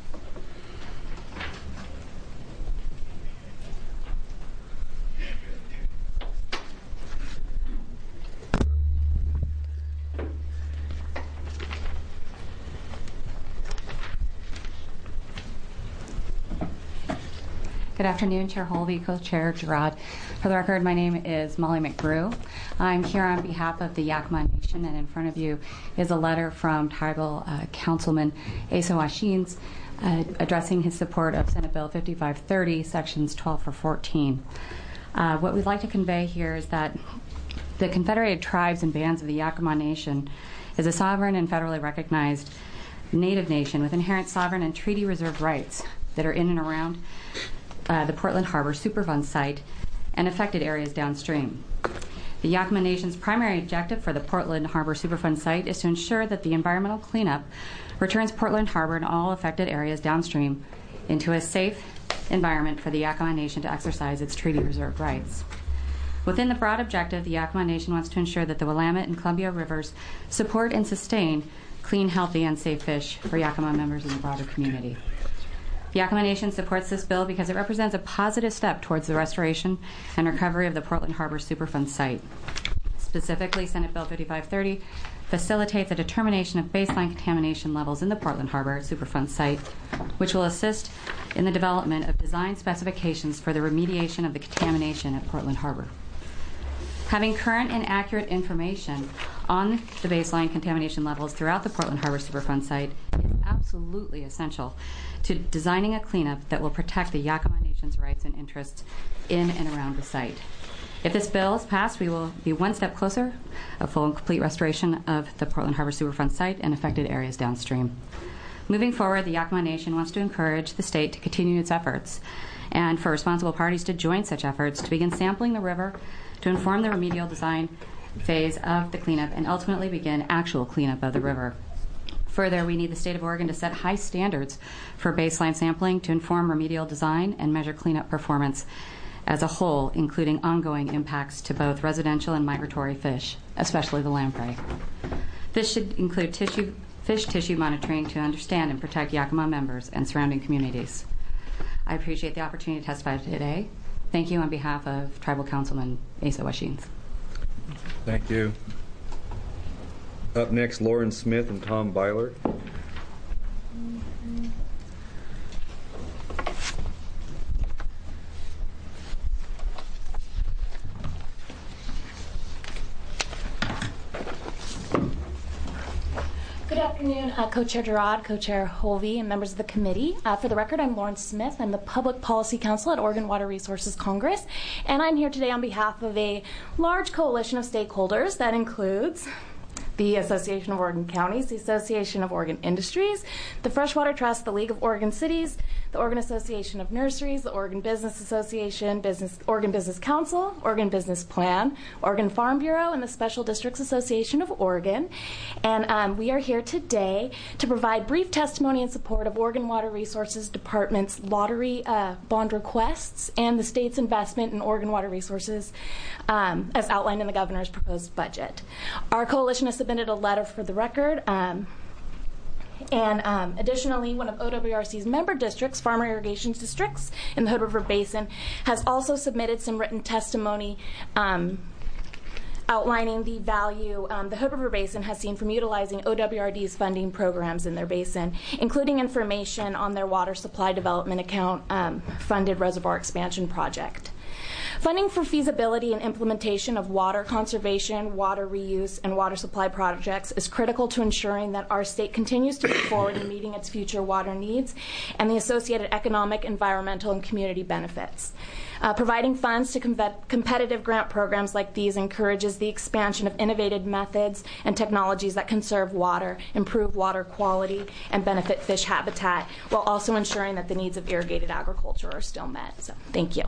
Good afternoon, Chair Holvey, Co-Chair Gerard. For the record, my name is Molly McGrew. I'm here on behalf of the Yakama Nation, and in front of you is a letter from Tribal uh, Councilman Asa Washins uh, addressing his support of Senate Bill fifty-five thirty, Sections twelve for fourteen. Uh, what we'd like to convey here is that the Confederated Tribes and Bands of the Yakama Nation is a sovereign and federally recognized Native nation with inherent sovereign and treaty reserved rights that are in and around Uh, the Portland Harbor Superfund site and affected areas downstream. The Yakama Nation's primary objective for the Portland Harbor Superfund site is to ensure that the environmental cleanup returns Portland Harbor and all affected areas downstream into a safe, environment for the Yakama Nation to exercise its treaty reserved rights. Within the broad objective, the Yakama Nation wants to ensure that the Willamette and Columbia rivers support and sustain clean, healthy, and safe fish for Yakama members in the broader community. The Yakama Nation supports this bill because it represents a positive step towards the restoration and recovery of the Portland Harbor Superfund site. Specifically, Senate Bill fifty-five thirty facilitates a determination of baseline contamination levels in the Portland Harbor Superfund site, which will assist in the development of design specifications for the remediation of the contamination at Portland Harbor. Having current and accurate information on the baseline contamination levels throughout the Portland Harbor Superfund site is absolutely essential to designing a cleanup that will protect the Yakama Nation's rights and interests in and around the site. If this bill is passed, we will be one step closer a full and complete restoration of the Portland Harbor Superfund site and affected areas downstream. Moving forward, the Yakama Nation wants to encourage the state to continue its efforts and for responsible parties to join such efforts to begin sampling the river, to inform the remedial design phase of the cleanup, and ultimately begin actual cleanup of the river. Further, we need the state of Oregon to set high standards for baseline sampling to inform remedial design and measure cleanup performance as a whole, including ongoing impacts to both residential and migratory fish, especially the lamprey. This should include tissue, fish tissue monitoring to understand and protect Yakama members and surrounding communities. I appreciate the opportunity to testify today. Thank you on behalf of Tribal Councilman Asa Washins. Thank you. Up next, Lauren Smith and Tom Byler. Good afternoon, uh, Co-Chair Gerard, Co-Chair Holvey, and members of the committee. Uh, for the record, I'm Lauren Smith. I'm the Public Policy Counsel at Oregon Water Resources Congress, and I'm here today on behalf of a large coalition of stakeholders that includes the Association of Oregon Counties, the Association of Oregon Industries, the Freshwater Trust, the League of Oregon Cities, the Oregon Association of Nurseries, the Oregon Business Association, Business, Oregon Business Council, Oregon Business Plan, Oregon Farm Bureau, and the Special Districts Association of Oregon. And um, we are here today to provide brief testimony in support of Oregon Water Resources Department's lottery uh, bond requests and the state's investment in Oregon Water Resources um, as outlined in the governor's proposed budget. Our coalition has submitted a letter for the record. Um, And um, additionally, one of O W R C's member districts, Farmer Irrigation Districts in the Hood River Basin, has also submitted some written testimony um, outlining the value um, the Hood River Basin has seen from utilizing O W R D's funding programs in their basin, including information on their water supply development account um, funded reservoir expansion project. Funding for feasibility and implementation of water conservation, water reuse, and water supply projects is critical to ensuring that our state continues to move forward in meeting its future water needs and the associated economic, environmental, and community benefits. Uh, providing funds to com- competitive grant programs like these encourages the expansion of innovative methods and technologies that conserve water, improve water quality, and benefit fish habitat, while also ensuring that the needs of irrigated agriculture are still met. So, thank you.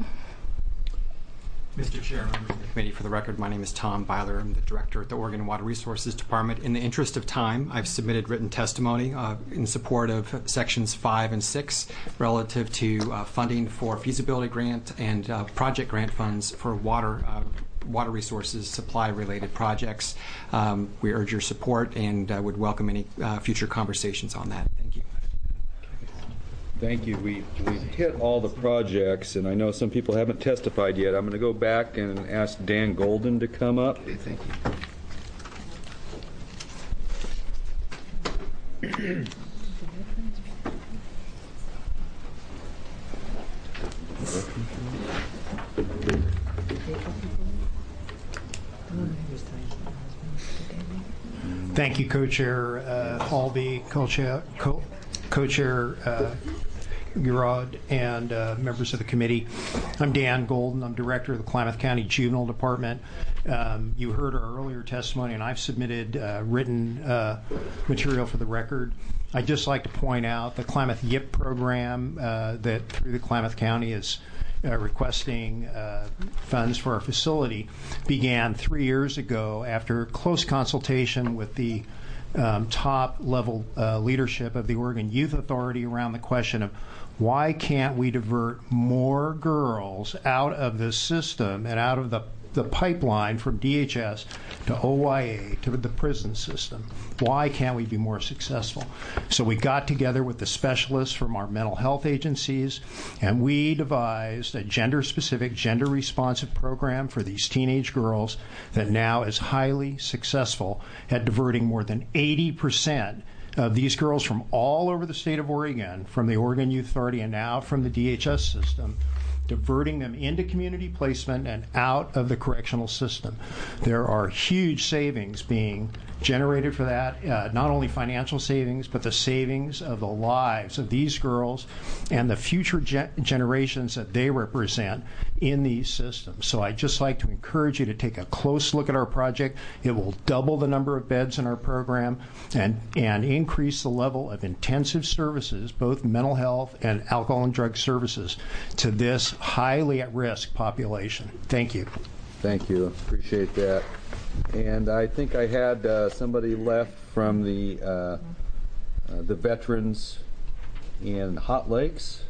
Mister Chair, members of the committee, for the record, my name is Tom Byler. I'm the director at the Oregon Water Resources Department. In the interest of time, I've submitted written testimony uh, in support of sections five and six relative to uh, funding for feasibility grant and uh, project grant funds for water uh, water resources supply-related projects. Um, we urge your support and uh, would welcome any uh, future conversations on that. Thank you. Thank you. We, we've hit all the projects, and I know some people haven't testified yet. I'm going to go back and ask Dan Golden to come up. Okay, thank you. Thank you, Co-Chair uh, Halby, Co-Chair Co- Co-Chair uh, Gurad, and uh, members of the committee. I'm Dan Golden. I'm director of the Klamath County Juvenile Department. Um, you heard our earlier testimony, and I've submitted uh, written uh, material for the record. I'd just like to point out the Klamath Y I P program uh, that through the Klamath County is uh, requesting uh, funds for our facility began three years ago after close consultation with the um, top level uh, leadership of the Oregon Youth Authority around the question of why can't we divert more girls out of this system and out of the the pipeline from D H S to O Y A to the prison system. Why can't we be more successful? So we got together with the specialists from our mental health agencies, and we devised a gender-specific, gender-responsive program for these teenage girls that now is highly successful at diverting more than eighty percent of these girls from all over the state of Oregon, from the Oregon Youth Authority and now from the D H S system, diverting them into community placement and out of the correctional system. There are huge savings being generated for that, uh, not only financial savings, but the savings of the lives of these girls and the future ge- generations that they represent in these systems. So I'd just like to encourage you to take a close look at our project. It will double the number of beds in our program and, and increase the level of intensive services, both mental health and alcohol and drug services, to this highly at-risk population. Thank you. Thank you. Appreciate that. And I think I had uh, somebody left from the uh, uh, the veterans in Hot Lakes.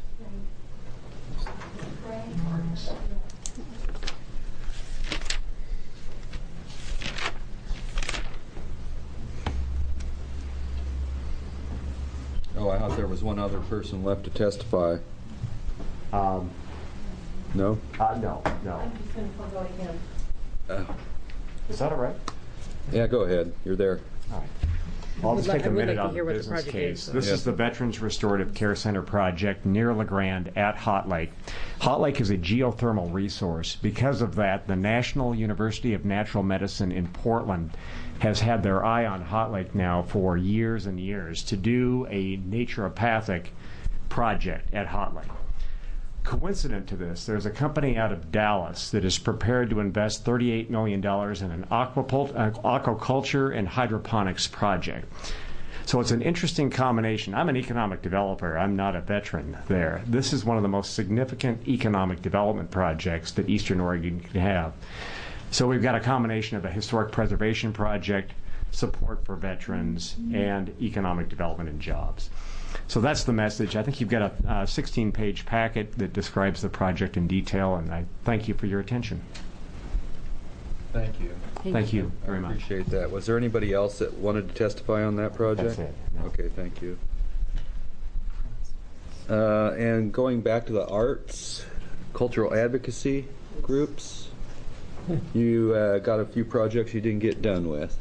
Oh, I thought there was one other person left to testify. Um, no? Uh, no, no. I'm just going to forego him. Uh, Is that all right? Yeah, go ahead. You're there. All right. I'll just take a minute on the what the business project case. is, so. This Yes. is the Veterans Restorative Care Center project near La Grande at Hot Lake. Hot Lake is a geothermal resource. Because of that, the National University of Natural Medicine in Portland has had their eye on Hot Lake now for years and years to do a naturopathic project at Hot Lake. Coincident to this, there's a company out of Dallas that is prepared to invest thirty-eight million dollars in an aquapult- uh, aquaculture and hydroponics project. So it's an interesting combination. I'm an economic developer. I'm not a veteran there. This is one of the most significant economic development projects that Eastern Oregon can have. So we've got a combination of a historic preservation project, support for veterans, and economic development and jobs. So that's the message. I think you've got a sixteen-page packet that describes the project in detail, and I thank you for your attention. Thank you. Thank, thank you. you very I much. Appreciate that. Was there anybody else that wanted to testify on that project? That's it. No. Okay, thank you. Uh, and going back to the arts, cultural advocacy groups, you uh, got a few projects you didn't get done with.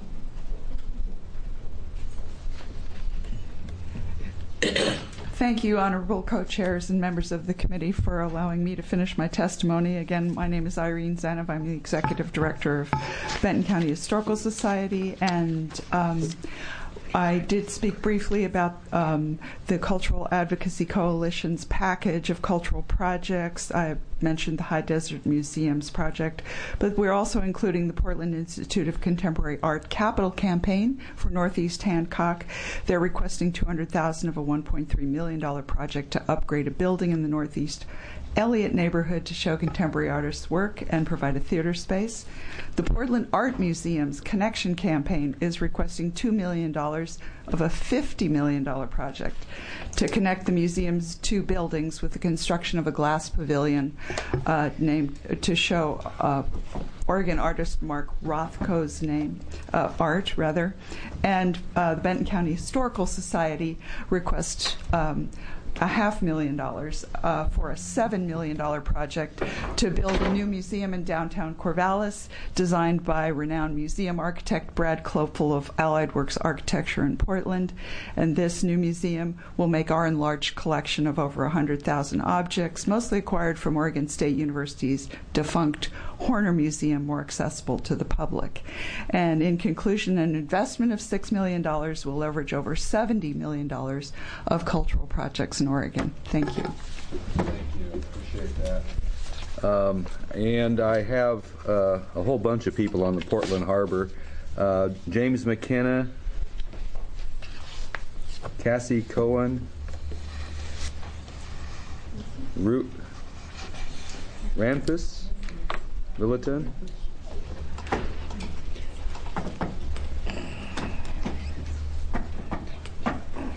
Thank you, honorable co-chairs and members of the committee, for allowing me to finish my testimony. Again, my name is Irene Zanev. I'm the executive director of Benton County Historical Society, and um, I did speak briefly about um, the Cultural Advocacy Coalition's package of cultural projects. I mentioned the High Desert Museums project, but we're also including the Portland Institute of Contemporary Art Capital Campaign for Northeast Hancock. They're requesting two hundred thousand dollars of a one point three million dollars project to upgrade a building in the Northeast Elliott neighborhood to show contemporary artists' work and provide a theater space. The Portland Art Museum's Connection Campaign is requesting two million dollars of a fifty million dollars project to connect the museum's two buildings with the construction of a glass pavilion uh, named to show uh, Oregon artist Mark Rothko's name, uh, art rather. And uh, the Benton County Historical Society requests um, a half million dollars uh, for a seven million dollars project to build a new museum in downtown Corvallis, designed by renowned museum architect Brad Klopfel of Allied Works Architecture in Portland. And this new museum will make our enlarged collection of over one hundred thousand objects, mostly acquired from Oregon State University's defunct Horner Museum, more accessible to the public. And in conclusion, an investment of six million dollars will leverage over seventy million dollars of cultural projects in Oregon. Thank you. Thank you. Appreciate that. Um, and I have uh, a whole bunch of people on the Portland Harbor. Uh, James McKenna, Cassie Cohen, Root Ranfus, Villiton,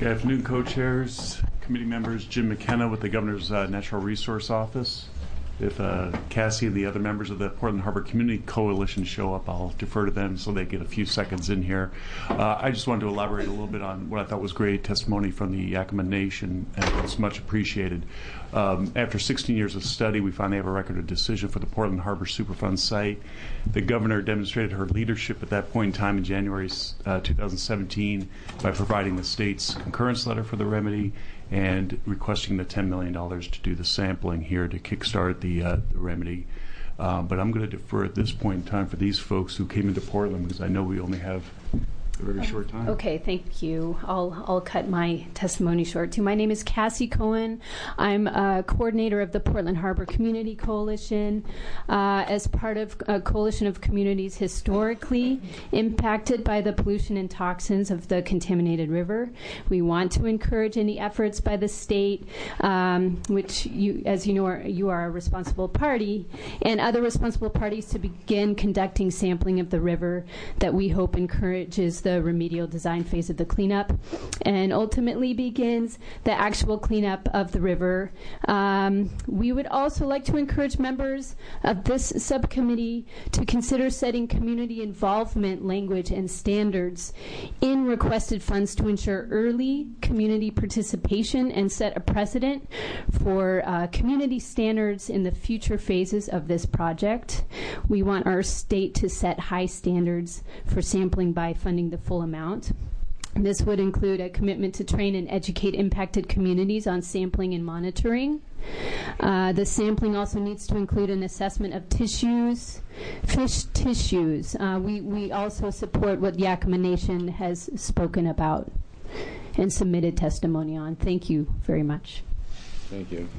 Good afternoon, co-chairs, committee members. Jim McKenna with the Governor's uh, Natural Resource Office. If uh, Cassie and the other members of the Portland Harbor Community Coalition show up, I'll defer to them so they get a few seconds in here. Uh, I just wanted to elaborate a little bit on what I thought was great testimony from the Yakima Nation, and it's much appreciated. Um, after sixteen years of study, we finally have a record of decision for the Portland Harbor Superfund site. The governor demonstrated her leadership at that point in time in January uh, two thousand seventeen by providing the state's concurrence letter for the remedy and requesting the ten million dollars to do the sampling here to kickstart the, uh, the remedy. Uh, but I'm going to defer at this point in time for these folks who came into Portland, because I know we only have a very short time. Okay, thank you. I'll I'll cut my testimony short too. My name is Cassie Cohen. I'm a coordinator of the Portland Harbor Community Coalition. Uh, as part of a coalition of communities historically impacted by the pollution and toxins of the contaminated river, we want to encourage any efforts by the state, um, which you, as you know, are, you are a responsible party, and other responsible parties to begin conducting sampling of the river that we hope encourages the remedial design phase of the cleanup and ultimately begins the actual cleanup of the river. Um, we would also like to encourage members of this subcommittee to consider setting community involvement language and standards in requested funds to ensure early community participation and set a precedent for uh, community standards in the future phases of this project. We want our state to set high standards for sampling by funding the full amount. This would include a commitment to train and educate impacted communities on sampling and monitoring. Uh, the sampling also needs to include an assessment of tissues, fish tissues. Uh, we, we also support what Yakima Nation has spoken about and submitted testimony on. Thank you very much. Thank you.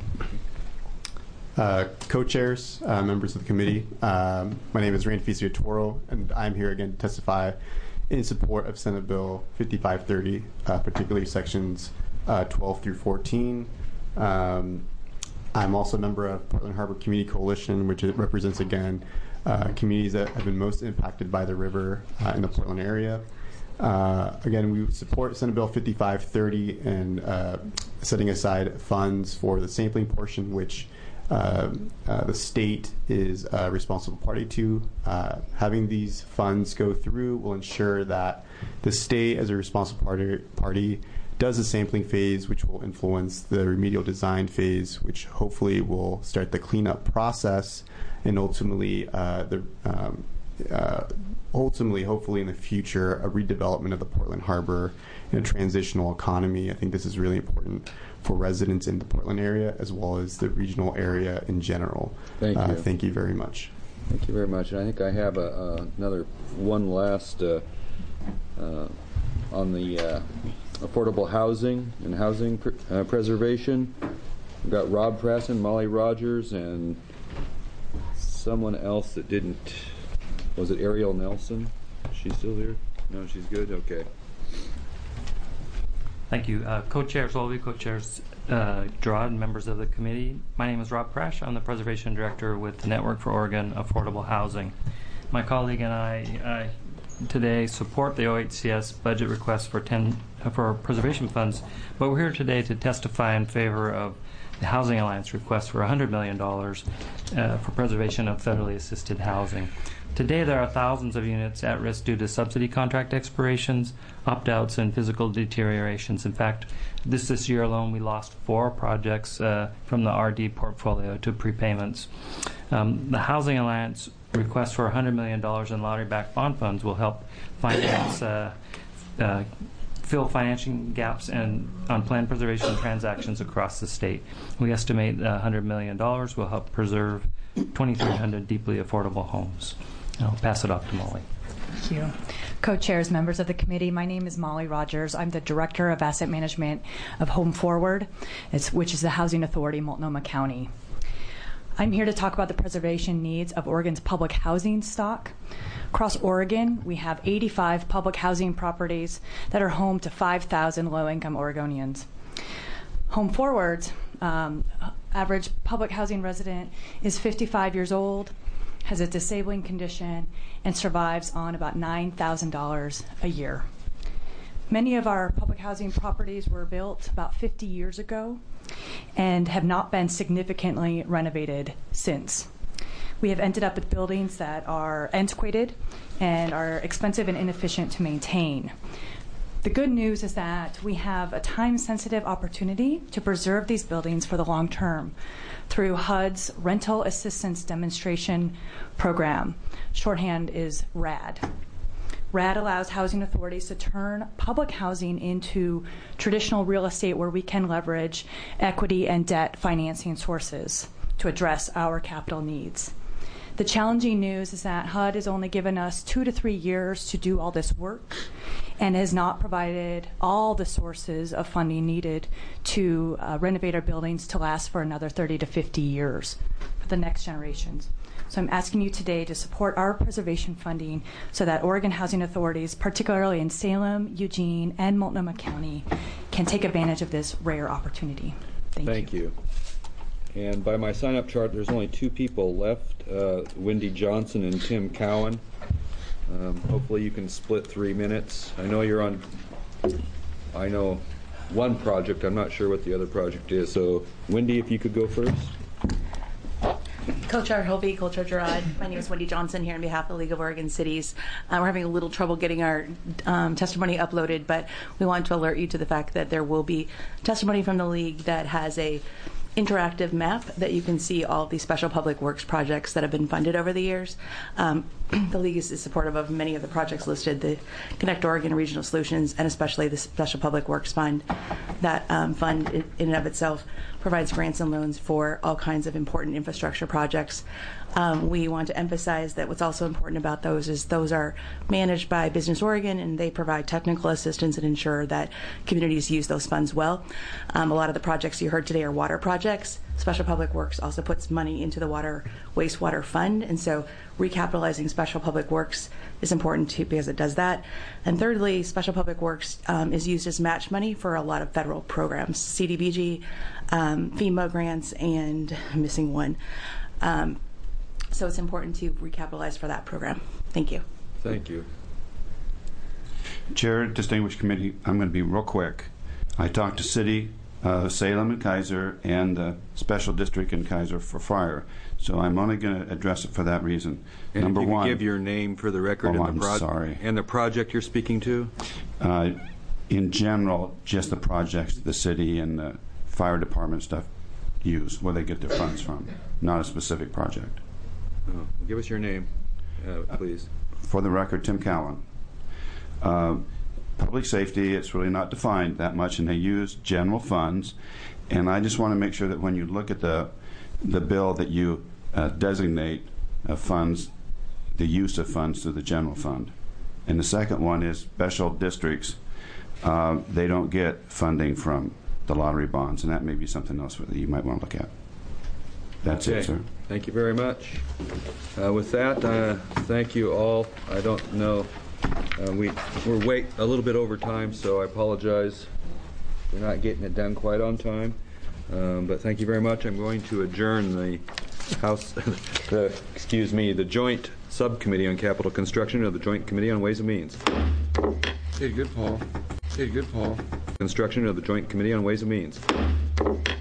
Uh, co-chairs, uh, members of the committee, um, my name is Ranfisio Toro, and I'm here again to testify in support of Senate Bill fifty-five thirty, uh, particularly sections uh, twelve through fourteen. Um, I'm also a member of Portland Harbor Community Coalition, which represents, again, uh, communities that have been most impacted by the river uh, in the Portland area. Uh, again, we support Senate Bill fifty-five thirty and uh, setting aside funds for the sampling portion, which Uh, uh, the state is a responsible party to. Uh, having these funds go through will ensure that the state, as a responsible party, party, does the sampling phase, which will influence the remedial design phase, which hopefully will start the cleanup process, and ultimately, uh, the um, uh, ultimately, hopefully in the future, a redevelopment of the Portland Harbor in a transitional economy. I think this is really important for residents in the Portland area as well as the regional area in general. Thank you. Uh, thank you very much. Thank you very much. And I think I have a, uh, another one last uh, uh, on the uh, affordable housing and housing pr uh, preservation. We've got Rob Prasson, Molly Rogers, and someone else that didn't. Was it Ariel Nelson? Is she still here? No, she's good? Okay. Thank you. Uh, Co-chairs Olvey, co-chairs uh, Gerard, members of the committee. My name is Rob Prash. I'm the Preservation Director with the Network for Oregon Affordable Housing. My colleague and I uh, today support the O H C S budget request for ten uh, for preservation funds, but we're here today to testify in favor of the Housing Alliance request for one hundred million dollars uh, for preservation of federally assisted housing. Today, there are thousands of units at risk due to subsidy contract expirations, opt-outs, and physical deteriorations. In fact, this this year alone, we lost four projects uh, from the R D portfolio to prepayments. Um, the Housing Alliance request for one hundred million dollars in lottery-backed bond funds will help finance, uh, uh, fill financing gaps and on planned preservation transactions across the state. We estimate uh, one hundred million dollars will help preserve twenty-three hundred deeply affordable homes. I'll pass it off to Molly. Thank you. Co-chairs, members of the committee, my name is Molly Rogers. I'm the Director of Asset Management of Home Forward, it's, which is the housing authority in Multnomah County. I'm here to talk about the preservation needs of Oregon's public housing stock. Across Oregon, we have eighty-five public housing properties that are home to five thousand low-income Oregonians. Home Forward's um, average public housing resident is fifty-five years old, has a disabling condition, and survives on about nine thousand dollars a year. Many of our public housing properties were built about fifty years ago and have not been significantly renovated since. We have ended up with buildings that are antiquated and are expensive and inefficient to maintain. The good news is that we have a time-sensitive opportunity to preserve these buildings for the long term through H U D's Rental Assistance Demonstration Program. Shorthand is RAD. RAD allows housing authorities to turn public housing into traditional real estate where we can leverage equity and debt financing sources to address our capital needs. The challenging news is that H U D has only given us two to three years to do all this work and has not provided all the sources of funding needed to uh, renovate our buildings to last for another thirty to fifty years for the next generations. So I'm asking you today to support our preservation funding so that Oregon housing authorities, particularly in Salem, Eugene, and Multnomah County, can take advantage of this rare opportunity. Thank, Thank you. you. And by my sign-up chart, there's only two people left, uh, Wendy Johnson and Tim Cowan. Um, hopefully you can split three minutes. I know you're on, I know one project. I'm not sure what the other project is. So, Wendy, if you could go first. Co-Chair Hovey, Co-Chair Gerard. My name is Wendy Johnson here on behalf of the League of Oregon Cities. Uh, we're having a little trouble getting our um, testimony uploaded, but we want to alert you to the fact that there will be testimony from the League that has a interactive map that you can see all of these special public works projects that have been funded over the years. Um, the League is, is supportive of many of the projects listed, the Connect Oregon Regional Solutions, and especially the Special Public Works Fund. That um, fund in, in and of itself provides grants and loans for all kinds of important infrastructure projects. Um, we want to emphasize that what's also important about those is those are managed by Business Oregon, and they provide technical assistance and ensure that communities use those funds well. Um, a lot of the projects you heard today are water projects. Special Public Works also puts money into the water wastewater fund, and so recapitalizing Special Public Works is important too because it does that. And thirdly, Special Public Works um, is used as match money for a lot of federal programs, C D B G, um, FEMA grants, and I'm missing one. Um, so it's important to recapitalize for that program. Thank you. Thank you. Chair, distinguished committee, I'm going to be real quick. I talked to City, uh, Salem and Kaiser, and the Special District in Kaiser for fire. So I'm only going to address it for that reason. And Number if you one. Could give your name for the record. Oh, and the I'm pro- sorry. And the project you're speaking to? Uh, in general, just the projects the city and the fire department stuff use, where they get their funds from, not a specific project. Oh, give us your name, uh, please. For the record, Tim Cowan. Uh, public safety, it's really not defined that much, and they use general funds. And I just want to make sure that when you look at the the bill that you uh, designate uh, funds, the use of funds to the general fund. And the second one is special districts. Uh, they don't get funding from the lottery bonds, and that may be something else that you might want to look at. That's okay. it, sir. Thank you very much. Uh, with that, uh, thank you all. I don't know. Uh, we, we're wait a little bit over time, so I apologize. We're not getting it done quite on time. Um, but thank you very much. I'm going to adjourn the House, the, excuse me, the Joint Subcommittee on Capital Construction of the Joint Committee on Ways and Means. Hey, good, Paul. Hey, good, Paul. Construction of the Joint Committee on Ways and Means.